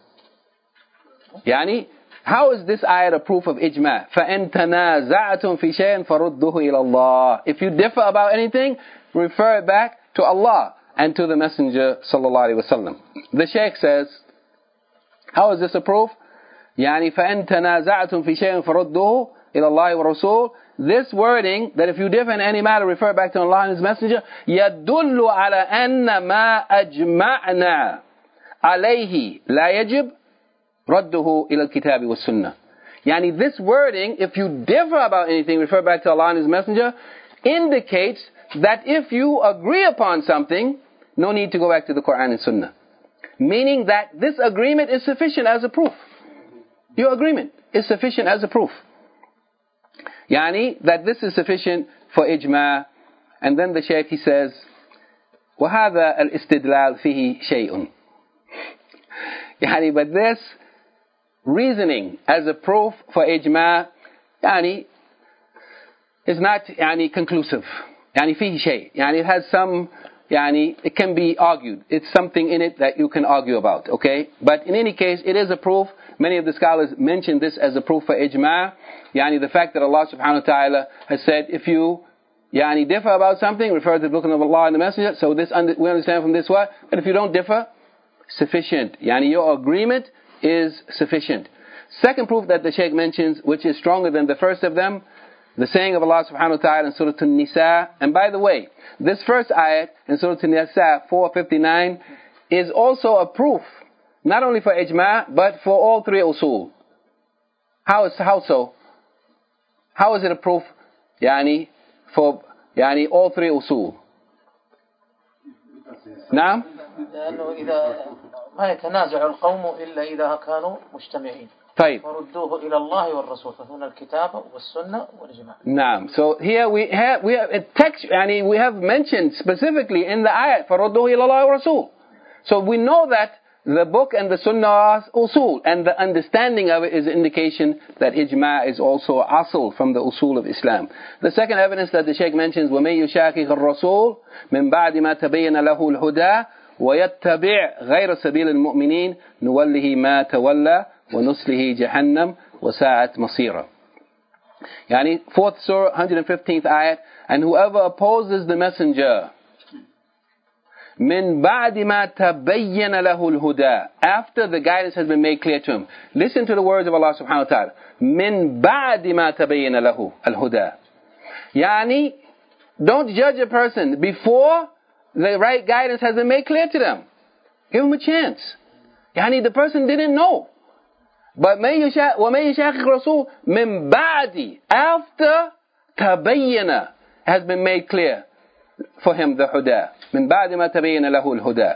How is this ayat a proof of ijma'? فَإِن تَنَازَعْتُمْ فِي شَيْءٍ فَرُدُّهُ إِلَى اللَّهِ. If you differ about anything, refer it back to Allah and to the Messenger sallallahu alaihi wasallam. The Shaykh says, how is this a proof? فَإِن تَنَازَعْتُمْ فِي شَيْءٍ فَرُدُّهُ إِلَى اللَّهِ وَرَسُولِ. This wording, that if you differ in any matter, refer back to Allah and His Messenger, يَدُلُّ عَلَى أَنَّ مَا أَجْمَعْنَا عَلَيْهِ لَا يَجِبْ رَدُّهُ إِلَى الْكِتَابِ وَالسُّنَّةِ. This wording, if you differ about anything, refer back to Allah and His Messenger, indicates that if you agree upon something, no need to go back to the Quran and Sunnah. Meaning that this agreement is sufficient as a proof. Your agreement is sufficient as a proof. That this is sufficient for ijma'. And then the Shaykh, he says, وَهَذَا الْإِسْتِدْلَالِ فِيهِ شَيْءٌ. But this reasoning as a proof for ijma' is not conclusive. يعني فيه شيء, يعني it has some, يعني it can be argued. It's something in it that you can argue about, okay? But in any case, it is a proof. Many of the scholars mention this as a proof for ijma'. Yani the fact that Allah subhanahu wa ta'ala has said, if you yani differ about something, refer to the book of Allah and the Messenger. So this we understand from this what? That if you don't differ, sufficient. Yani your agreement is sufficient. Second proof that the Shaykh mentions, which is stronger than the first of them, the saying of Allah subhanahu wa ta'ala in Surah An-Nisa. And by the way, this first ayat in Surah An-Nisa 459 is also a proof, not only for ijma', but for all three usul. How so? How is it a proof, yani, for yani all three usul? نعم. لأنه إذا ما يتنازع القوم إلا إذا كانوا مجتمعين. طيب. وردوه إلى الله والرسول فهنا الكتاب والسنة والإجماع. نعم. So here we have a text, yani we have mentioned specifically in the ayat فردوه إلى الله والرسول. So we know that the book and the sunnah are usul, and the understanding of it is an indication that ijma' is also asl from the usul of Islam. The second evidence that the Shaykh mentions, وَمَن يُشَاقِقِ الرَّسُولِ مِن بَعْدِ مَا تَبَيَّنَ لَهُ الْهُدَى وَيَتَّبِعْ غَيْرَ سَبِيلِ الْمُؤْمِنِينَ نُوَلِّهِ مَا تَوَلَّى وَنُصْلِهِ جَهَنَّمَ وَسَاءَتْ مَصِيرًا. Yani 4th surah, 115th ayat, and whoever opposes the messenger من بعد ما تبين له الهدى, after the guidance has been made clear to him. Listen to the words of Allah subhanahu wa ta'ala. من بعد ما تبين له الهدى. Yani, don't judge a person before the right guidance has been made clear to them. Give him a chance. Yani, the person didn't know. But وَمَن يُشَاقِقِ الرَّسُولِ من بعد, after تبين has been made clear for him the huda. من بعد ما تبين له الهدى.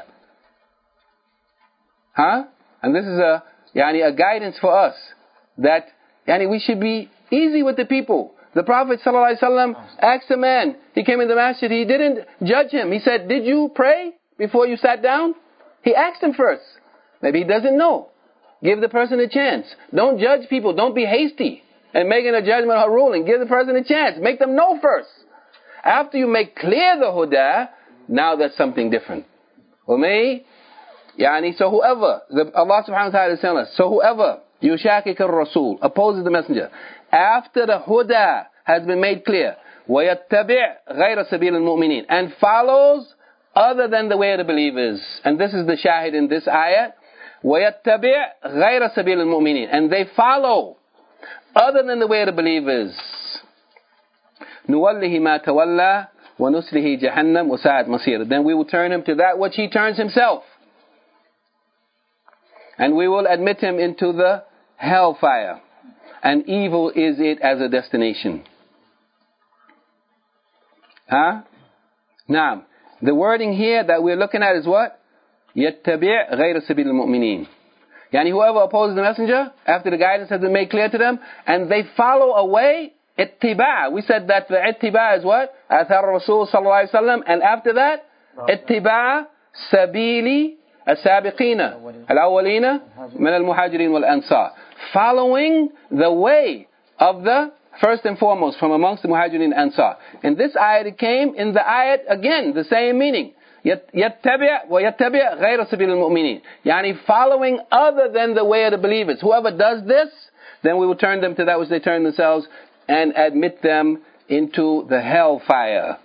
And this is a guidance for us that we should be easy with the people. The Prophet ﷺ asked a man, he came in the masjid, he didn't judge him. He said, did you pray before you sat down? He asked him first. Maybe he doesn't know. Give the person a chance. Don't judge people. Don't be hasty and making a judgment or ruling. Give the person a chance. Make them know first. After you make clear the huda, now that's something different. So whoever, Allah subhanahu wa ta'ala is telling us, so whoever يُشَاقِقَ الرَّسُولِ opposes the messenger, after the huda has been made clear, وَيَتَّبِعْ غَيْرَ سَبِيلِ الْمُؤْمِنِينَ, and follows other than the way of the believers. And this is the shahid in this ayat. وَيَتَّبِعْ غَيْرَ سَبِيلِ الْمُؤْمِنِينَ, and they follow other than the way of the believers. نُوَلِّهِ مَا تَوَلَّى وَنُصْلِهِ جَهَنَّمَ وَسَاءَتْ مَصِيرًا. Then we will turn him to that which he turns himself. And we will admit him into the hellfire. And evil is it as a destination. Now, the wording here that we're looking at is what? يَتَّبِعْ غَيْرَ سَبِيلِ الْمُؤْمِنِينَ. Yani whoever opposes the messenger, after the guidance has been made clear to them, and they follow away, ittiba'. We said that the ittiba' is what? Athar Rasul sallallahu alayhi wa sallam. And after that, ittiba' sabili as-sabiqina al-awwalina min al-muhajirin wal-ansar. Following the way of the first and foremost from amongst the muhajirin and ansar. In this ayat it came, in the ayat again, the same meaning. يَتَّبِعْ وَيَتَّبِعْ غَيْرَ سَبِيلِ الْمُؤْمِنِينَ. Yani following other than the way of the believers. Whoever does this, then we will turn them to that which they turn themselves and admit them into the hellfire.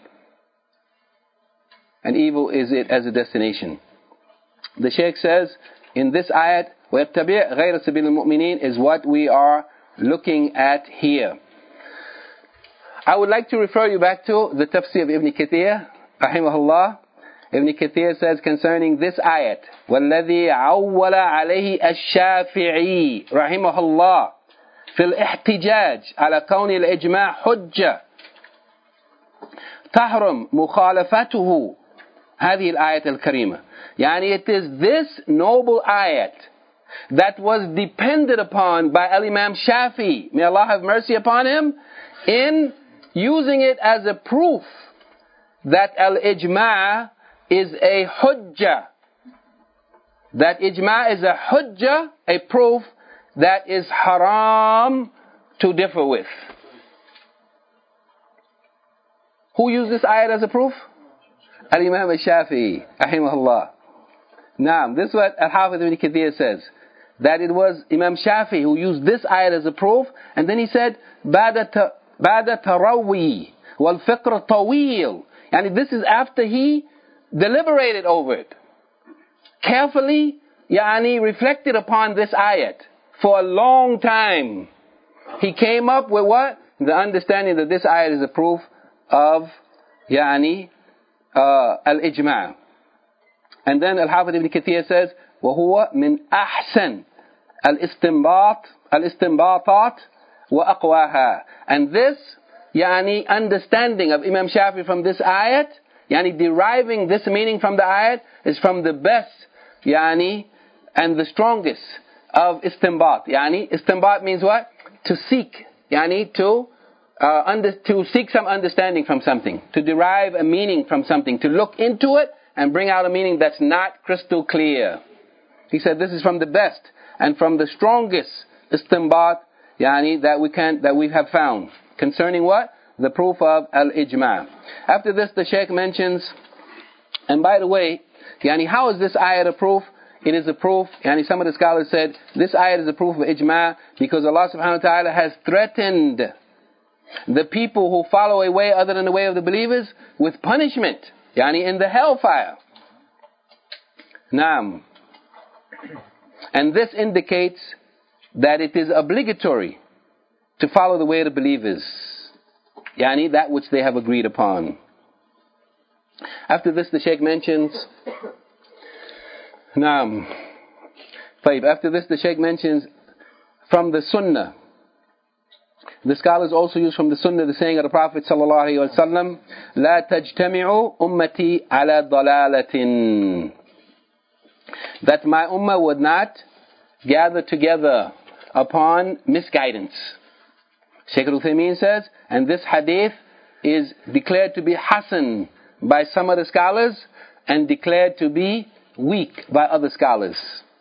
And evil is it as a destination. The Shaykh says, in this ayat, وَيَتَّبِعْ غَيْرَ سَبِيلِ الْمُؤْمِنِينَ is what we are looking at here. I would like to refer you back to the tafsir of Ibn Kathir, rahimahullah. Ibn Kathir says concerning this ayat, وَالَّذِي عَوَّلَ عَلَيْهِ الشَّافِعِي رحمه الله في الاحتجاج على كون الإجماع حجة تحرم مخالفته هذه الآية الكريمة. Yani it is this noble ayat that was depended upon by Al-Imam Shafi, may Allah have mercy upon him, in using it as a proof that al-ijma' is a hujjah. That ijma' is a hujjah, a proof that is haram to differ with. Who used this ayat as a proof? Al-Imam al-Shafi'i, rahimahullah. Now, this is what Al-Hafiz ibn Kathir says, that it was Imam Shafi'i who used this ayat as a proof, and then he said, بعد تروي والفقر طويل. And this is after he deliberated over it, carefully, reflected upon this ayat for a long time. He came up with what? The understanding that this ayat is a proof of al-ijma'. And then Al-Hafiz ibn Kathir says, وَهُوَ مِنْ أَحْسَنِ الْإِسْتِنْبَاطَاتِ وَأَقْوَاهَا. And this understanding of Imam Shafi from this ayat, deriving this meaning from the ayat, is from the best and the strongest of istinbat. Istinbat means what? To seek, to seek some understanding from something, to derive a meaning from something, to look into it and bring out a meaning that's not crystal clear. He said this is from the best and from the strongest istinbat that we have found concerning what? The proof of al-ijma'. After this, the Shaykh mentions, and by the way, how is this ayat a proof? It is a proof, some of the scholars said, this ayat is a proof of ijma' because Allah subhanahu wa ta'ala has threatened the people who follow a way other than the way of the believers with punishment, in the hellfire. Naam. And this indicates that it is obligatory to follow the way of the believers, that which they have agreed upon. After this, the Shaykh mentions, after this, the Shaykh mentions from the Sunnah. The scholars also use from the Sunnah the saying of the Prophet sallallahu alaihi wasallam, "La tajtami'u ummati ala dalalatin." That my ummah would not gather together upon misguidance. Shaykh al-Uthaymeen says, and this hadith is declared to be hasan by some of the scholars and declared to be weak by other scholars.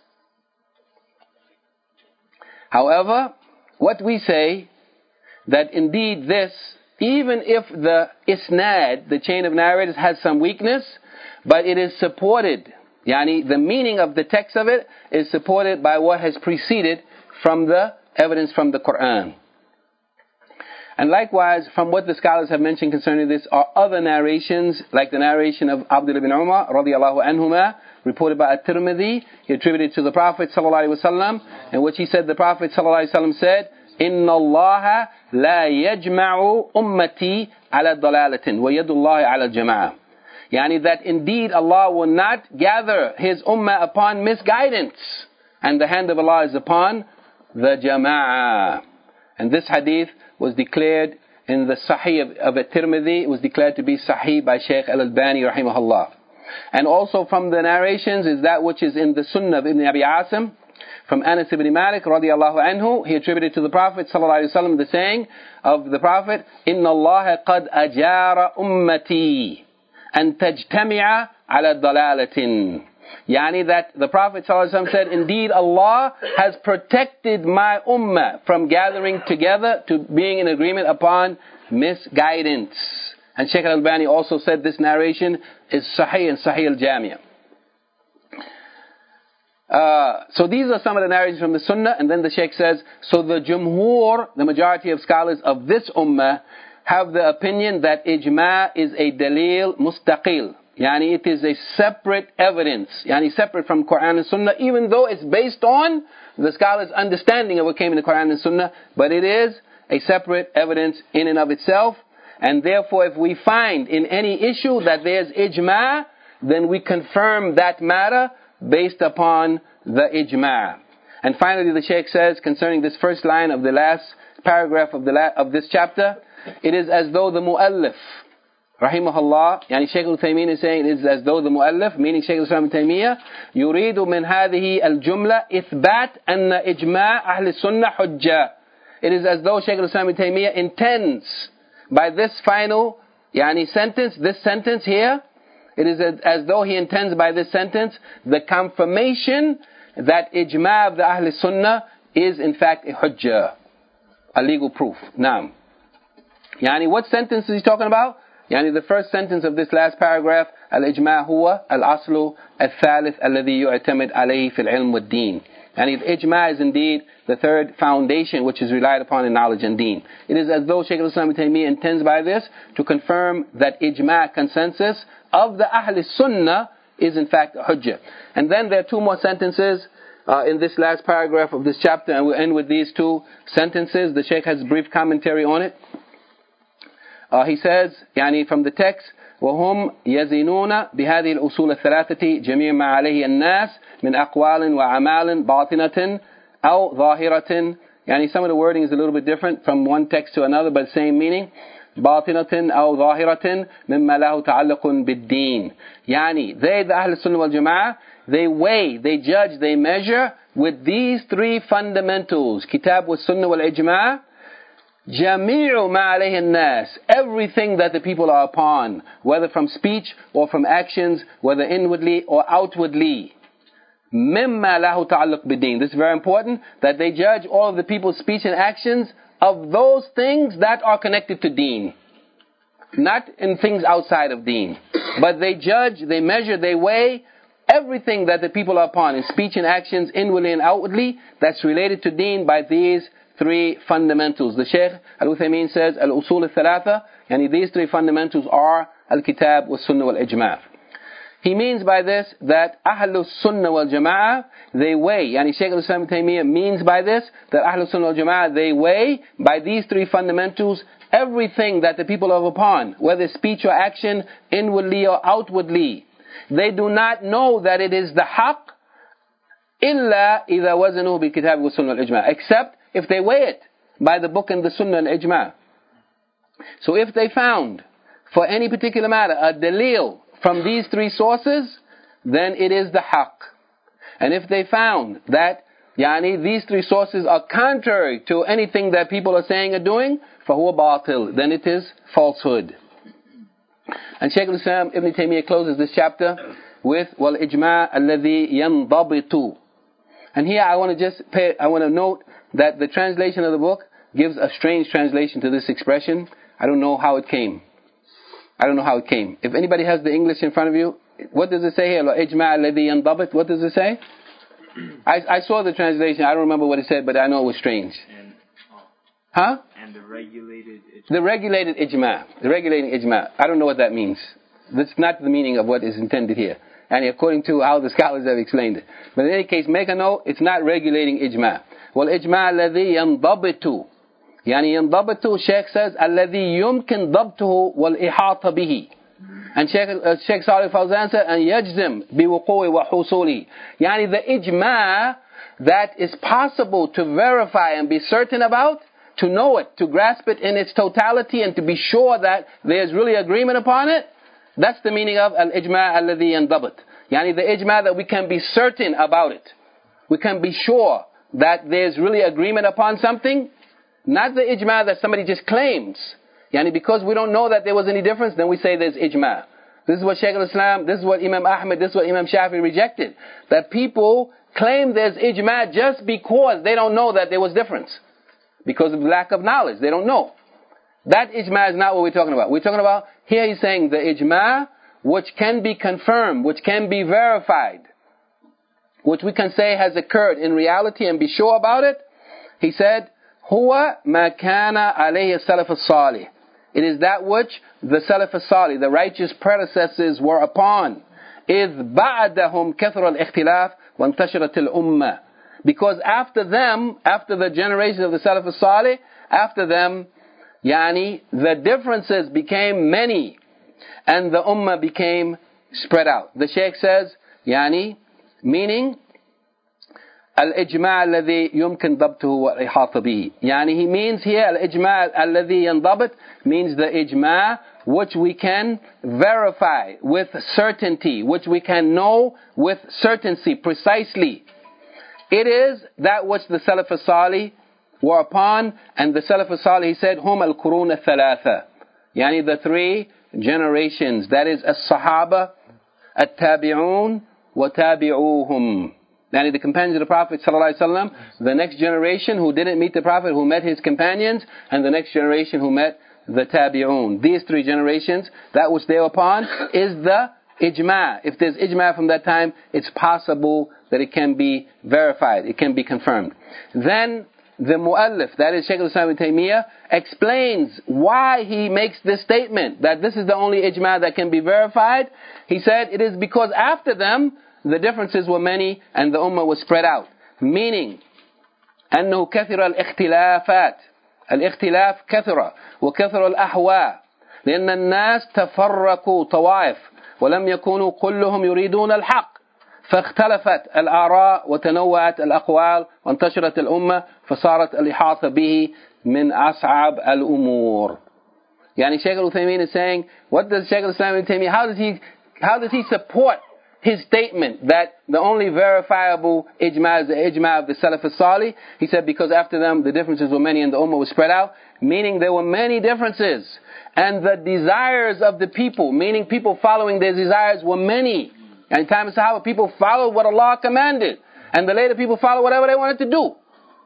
However, what we say, that indeed this, even if the isnad, the chain of narrators, has some weakness, but it is supported, the meaning of the text of it is supported by what has preceded from the evidence from the Quran. And likewise, from what the scholars have mentioned concerning this are other narrations, like the narration of Abdullah ibn Umar radiyallahu anhuma, reported by At-Tirmidhi. He attributed to the Prophet sallallahu alaihi wasallam, in which he said, the Prophet sallallahu alaihi wasallam said, "Inna Allah la yajma'u ummati ala dalalatin wa yadullahi ala jama'ah." That indeed Allah will not gather His ummah upon misguidance, and the hand of Allah is upon the jama'ah. And this hadith was declared in the Sahih of At-Tirmidhi, it was declared to be Sahih by Shaykh Al-Albani rahimahullah. And also from the narrations is that which is in the Sunnah of Ibn Abi Asim, from Anas ibn Malik radiyallahu anhu. He attributed to the Prophet sallallahu alaihi wasallam the saying of the Prophet, "Inna Allah qad ajara ummati an tajtami'a ala dalalatin." That the Prophet ﷺ said, indeed Allah has protected my ummah from gathering together to being in agreement upon misguidance. And Shaykh Al-Albani also said this narration is Sahih and Sahih Al-Jami'. So these are some of the narrations from the Sunnah, and then the Shaykh says, so the Jumhur, the majority of scholars of this ummah, have the opinion that ijma' is a dalil mustaqil. It is a separate evidence, separate from Quran and Sunnah, even though it's based on the scholars' understanding of what came in the Quran and Sunnah, but it is a separate evidence in and of itself. And therefore, if we find in any issue that there's ijma', then we confirm that matter based upon the ijma'. And finally, the Shaykh says, concerning this first line of the last paragraph of this chapter, it is as though the mu'allif, rahimahullah, Shaykh al-Uthaymeen is saying it is as though the mu'allif, meaning Shaykh al-Islam ibn Taymiyyah, يريد من هذه الجملة إثبات أن إجماع أهل السنة حجة. It is as though Shaykh al-Islam ibn Taymiyyah intends by this final sentence, this sentence here, it is as though he intends by this sentence the confirmation that ijma' of the Ahl Sunnah is in fact a hujjah, a legal proof. Naam. What sentence is he talking about? يعني the first sentence of this last paragraph, الإجماع هو الأصل الثالث الذي يعتمد عليه في العلم والدين. And ijma is indeed the third foundation which is relied upon in knowledge and deen. It is as though Shaykh al-Islam ibn Taymiyyah intends by this to confirm that ijma, consensus of the Ahl Sunnah, is in fact a hujjah. And then there are two more sentences in this last paragraph of this chapter, and we'll end with these two sentences. The Shaykh has a brief commentary on it. He says, يعني from the text, وهم يزنون بهذه الأصول الثلاثة جميع ما عليه الناس من أقوال وأعمال باطنة أو ظاهرة. يعني some of the wording is a little bit different from one text to another, but same meaning. باطنة أو ظاهرة مما له تعلق بالدين. يعني they, the Ahl Sunnah wal Jama'ah, they weigh, they judge, they measure with these three fundamentals: Kitab wa Sunnah wal Ijma', جميع ما عليه الناس, everything that the people are upon, whether from speech or from actions, whether inwardly or outwardly. مما له تعلق بالدين. This is very important, that they judge all of the people's speech and actions of those things that are connected to deen, not in things outside of deen. But they judge, they measure, they weigh everything that the people are upon in speech and actions, inwardly and outwardly, that's related to deen by these three fundamentals. The Shaykh Al-Uthaymeen says, Al-Usul Al-Thalatha, and these three fundamentals are Al-Kitab wal-Sunnah wal-Ijma'. He means by this that Ahlul Sunnah wal Jama'ah, they weigh, yani Shaykh al-Islam ibn Taymiyyah means by this that Ahlul Sunnah wal Jama'ah, they weigh by these three fundamentals everything that the people are upon, whether speech or action, inwardly or outwardly. They do not know that it is the haqq illa idha wazanuhu bil kitab wa sunnah wal ijma', except if they weigh it by the book and the sunnah and ijma'. So if they found for any particular matter a dalil from these three sources, then it is the haqq. And if they found that these three sources are contrary to anything that people are saying or doing, فَهُوَ بَاطِل, then it is falsehood. And Shaykh al-Islam Ibn Taymiyyah closes this chapter with وَالْإِجْمَاعَ الَّذِي يَنْضَبِطُ. And here I want to note that the translation of the book gives a strange translation to this expression. I don't know how it came. If anybody has the English in front of you, what does it say here? Ijma' alladhi yanḍabit. What does it say? I saw the translation. I don't remember what it said, but I know it was strange. And the regulated ijma'. The regulated ijma'. The regulating ijma'. I don't know what that means. That's not the meaning of what is intended here. And according to how the scholars have explained it. But in any case, make a note, it's not regulating ijma'. وَالْإِجْمَاعَ الَّذِي يَنْضَبِطُ. يعني ينضبط, Sheikh says, الذي يمكن ضبطه والإحاطة به. And Sheikh Salih Fawzan said, and يجزم بوقوع وحصوله. يعني the ijma' that is possible to verify and be certain about, to know it, to grasp it in its totality, and to be sure that there's really agreement upon it. That's the meaning of al-ijma' alladhi yanḍabit. Yani the ijma' that we can be certain about it. We can be sure that there's really agreement upon something. Not the ijma' that somebody just claims. Yani because we don't know that there was any difference, then we say there's ijma'. This is what Shaykh al-Islam, this is what Imam Ahmed, this is what Imam Shafi'i rejected. That people claim there's ijma' just because they don't know that there was difference. Because of lack of knowledge, they don't know. That ijma' is not what we're talking about. We're talking about, here he's saying the ijma' which can be confirmed, which can be verified, which we can say has occurred in reality and be sure about it. He said, هو ما كان عليه السلف الصالح. It is that which the Salaf al-Salih, the righteous predecessors, were upon. إذ بعدهم كثر الاختلاف وانتشرت الأمة. Because after them, after the generation of the Salaf al-Salih, after them, the differences became many, and the Ummah became spread out. The Shaykh says, meaning, الإجماع الذي يمكن ضبطه والإحاطة به. He means here الإجماع الذي ينضبط means the ijma' which we can verify with certainty, which we can know with certainty, precisely. It is that which the Salaf al-Salih were upon, and the Salaf al-Salih, he said, هم القرون الثلاثة. The three generations, that is الصحابة, التابعون, وتابعوهم. The companions of the Prophet ﷺ, the next generation who didn't meet the Prophet, who met his companions, and the next generation who met the tabi'un. These three generations, that which they were upon, is the ijma'. If there's ijma' from that time, it's possible that it can be verified, it can be confirmed. Then the mu'allif, that is Shaykh al-Islam ibn Taymiyyah, explains why he makes this statement, that this is the only ijma' that can be verified. He said it is because after them, the differences were many and the ummah was spread out. Meaning, أنه كثر الاختلافات. الاختلاف كثر وكثر الأهواء لأن الناس تفرقوا طوائف ولم يكونوا كلهم يريدون الحق فاختلفت الآراء وتنوعت الأقوال وانتشرت الأمة فصارت الإحاطة به من أصعب الأمور. Yani Shaykh al-Uthaymeen is saying, what does Shaykh al-Islam ibn Taymiyyah, how does he support his statement that the only verifiable ijma' is the ijma' of the Salaf al-Salih? He said because after them the differences were many and the ummah was spread out, meaning there were many differences. And the desires of the people, meaning people following their desires, were many. And in time of Sahaba, people followed what Allah commanded. And the later people followed whatever they wanted to do.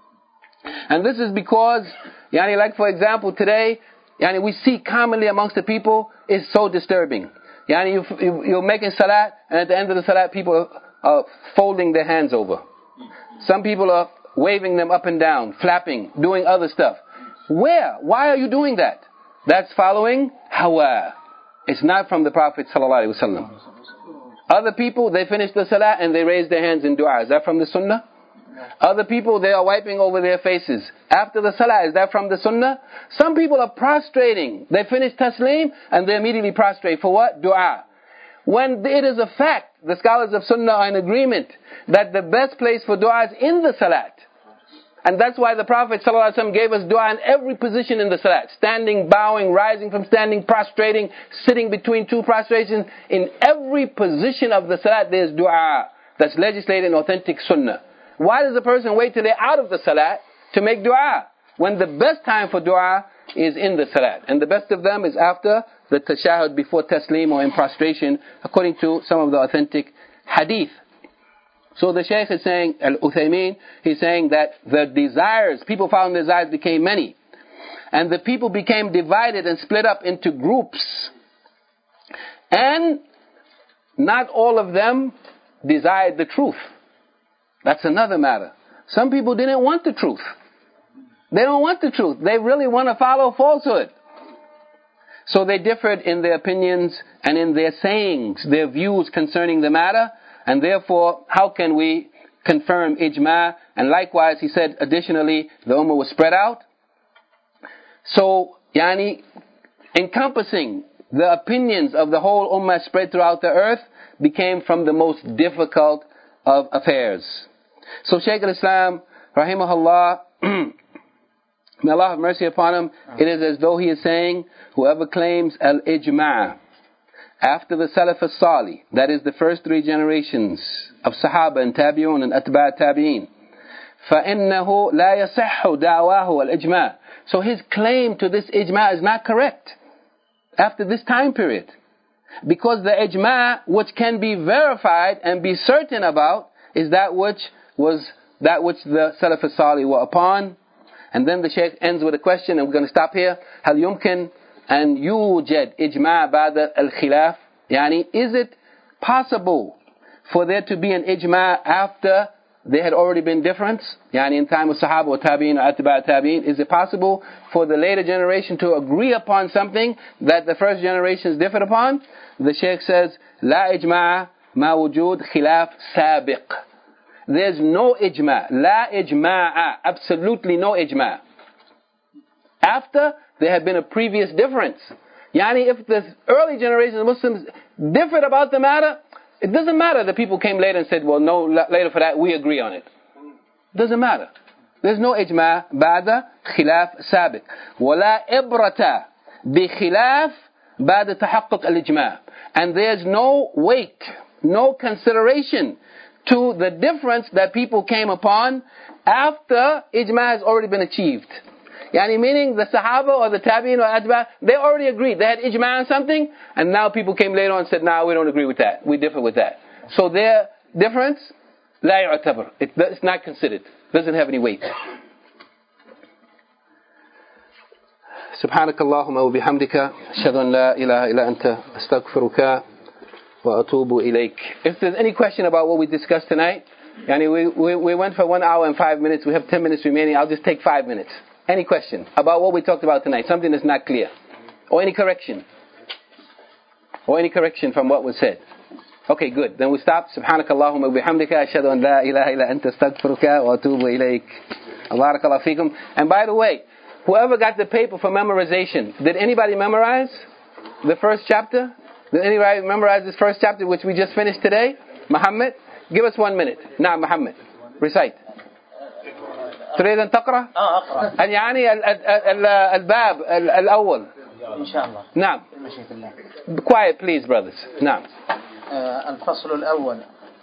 And this is because, like for example today, we see commonly amongst the people, is so disturbing. You're making salat, and at the end of the salat, people are folding their hands over. Some people are waving them up and down, flapping, doing other stuff. Where? Why are you doing that? That's following hawa. It's not from the Prophet ﷺ. Other people, they finish the salat and they raise their hands in dua. Is that from the sunnah? Other people, they are wiping over their faces after the salah. Is that from the sunnah? Some people are prostrating. They finish taslim and they immediately prostrate. For what? Dua. When it is a fact, the scholars of sunnah are in agreement that the best place for dua is in the salat. And that's why the Prophet ﷺ gave us dua in every position in the salat. Standing, bowing, rising from standing, prostrating, sitting between two prostrations. In every position of the salat there's dua. That's legislated in authentic sunnah. Why does a person wait till they're out of the salat to make dua, when the best time for dua is in the salat? And the best of them is after the tashahud, before taslim or in prostration, according to some of the authentic hadith. So the Shaykh is saying, Al-Uthaymeen, he's saying that the desires, people found desires became many. And the people became divided and split up into groups. And not all of them desired the truth. That's another matter. Some people didn't want the truth. They don't want the truth. They really want to follow falsehood. So they differed in their opinions and in their sayings, their views concerning the matter. And therefore, how can we confirm ijma'? And likewise, he said, additionally, the ummah was spread out. So, encompassing the opinions of the whole ummah spread throughout the earth became from the most difficult of affairs. So Shaykh al-Islam, rahimahullah, may Allah have mercy upon him, it is as though he is saying, whoever claims al-ijma' after the Salaf al-Salih, that is the first three generations of Sahaba and Tabi'un and Atba' Tabi'in, فَإِنَّهُ لَا يَصِحُّ دَعْوَاهُ al-ijma'. So his claim to this ijma' is not correct after this time period. Because the ijma' which can be verified and be certain about is that which the Salaf al-Salih were upon. And then the Shaykh ends with a question, and we're going to stop here. هل يمكن أن يوجد إجماع بعد الخلاف? Is it possible for there to be an ijma' after there had already been difference? In time of Sahaba or Tabi'in or Atba' Tabi'in, is it possible for the later generation to agree upon something that the first generations differed upon? The Shaykh says, لا إجماع ما وجود خلاف سابق. There's no ijma'. La ijma'a. Absolutely no ijma'. After there had been a previous difference. If the early generation of Muslims differed about the matter, it doesn't matter that people came later and said, well, no, later for that, we agree on it. Doesn't matter. There's no ijma' بعد خلاف سابق. ولا إبرة بخلاف بعد تحقق الإجماع. And there's no weight, no consideration to the difference that people came upon after ijma' has already been achieved. Meaning the Sahaba or the Tabi'in or Atba', they already agreed. They had ijma' on something, and now people came later on and said, we don't agree with that. We differ with that. So their difference, لا يعتبر. It's not considered. Doesn't have any weight. سبحانك اللهم وبحمدك أشهد أن لا إله إلا أنت أستغفرك وأتوب إليك. If there's any question about what we discussed tonight, we went for 1 hour and 5 minutes. We have 10 minutes remaining. I'll just take 5 minutes. Any question about what we talked about tonight? Something that's not clear, or any correction, from what was said? Okay, good. Then we stop. سبحانك اللهم وبحمدك أشهد أن لا إله إلا أنت أستغفرك وأتوب إليك. بارك الله فيكم. And by the way, whoever got the paper for memorization, did anybody memorize the first chapter? Did anybody memorize this first chapter which we just finished today? Muhammad, give us 1 minute. Now, Muhammad, recite. تريد أن تقرأ؟ أقرأ. يعني الباب الأول. إن شاء الله. نعم. بمشيئة الله. Quiet, please, brothers. نعم. الفصل الأول.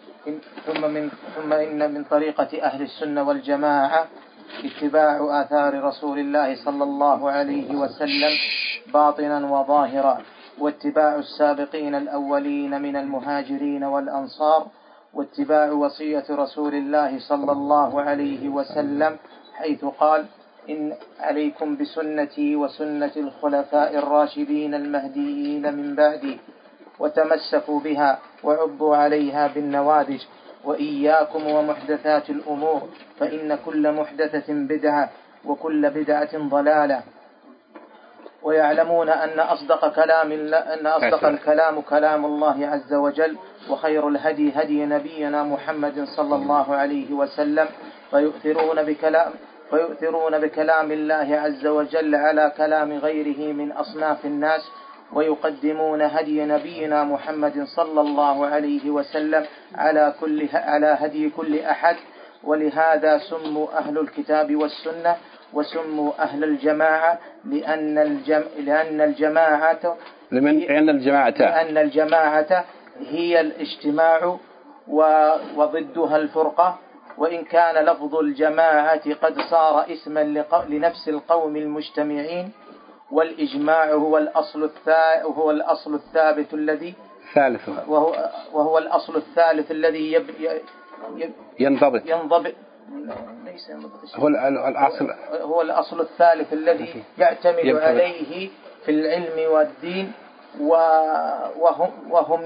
ثم إن من طريقة أهل السنة والجماعة اتباع آثار رسول الله صلى الله عليه وسلم باطنا وظاهرا، واتباع السابقين الأولين من المهاجرين والأنصار، واتباع وصية رسول الله صلى الله عليه وسلم حيث قال: إن عليكم بسنتي وسنة الخلفاء الراشدين المهديين من بعدي، وتمسكوا بها وعضوا عليها بالنواجذ، وإياكم ومحدثات الأمور، فإن كل محدثة بدعة وكل بدعة ضلالة. ويعلمون أن أصدق الكلام كلام الله عز وجل، وخير الهدي هدي نبينا محمد صلى الله عليه وسلم، ويؤثرون بكلام الله عز وجل على كلام غيره من أصناف الناس، ويقدمون هدي نبينا محمد صلى الله عليه وسلم على هدي كل أحد. ولهذا سموا أهل الكتاب والسنة، وسموا أهل الجماعة لأن الجماعة هي الاجتماع وضدها الفرقة. وإن كان لفظ الجماعة قد صار اسما لنفس القوم المجتمعين، والإجماع هو الأصل الثابت الذي وهو الأصل الثالث الذي ينضبط هو الأصل الثالث الذي يعتمد عليه في العلم والدين، وهم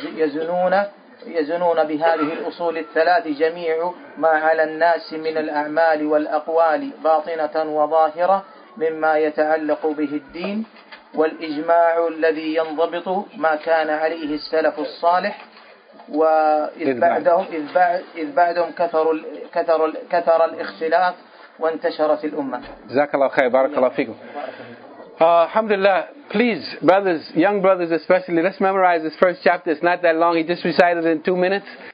يزنون بهذه الأصول الثلاث جميع ما على الناس من الأعمال والأقوال باطنة وظاهرة مما يتعلق به الدين. والإجماع الذي ينضبط ما كان عليه السلف الصالح، وإذ بعدهم كثر الاختلاف وانتشرت الأمة. جزاك الله خير. بارك الله فيكم. Alhamdulillah, please, brothers, young brothers especially, let's memorize this first chapter. It's not that long. He just recited it in 2 minutes.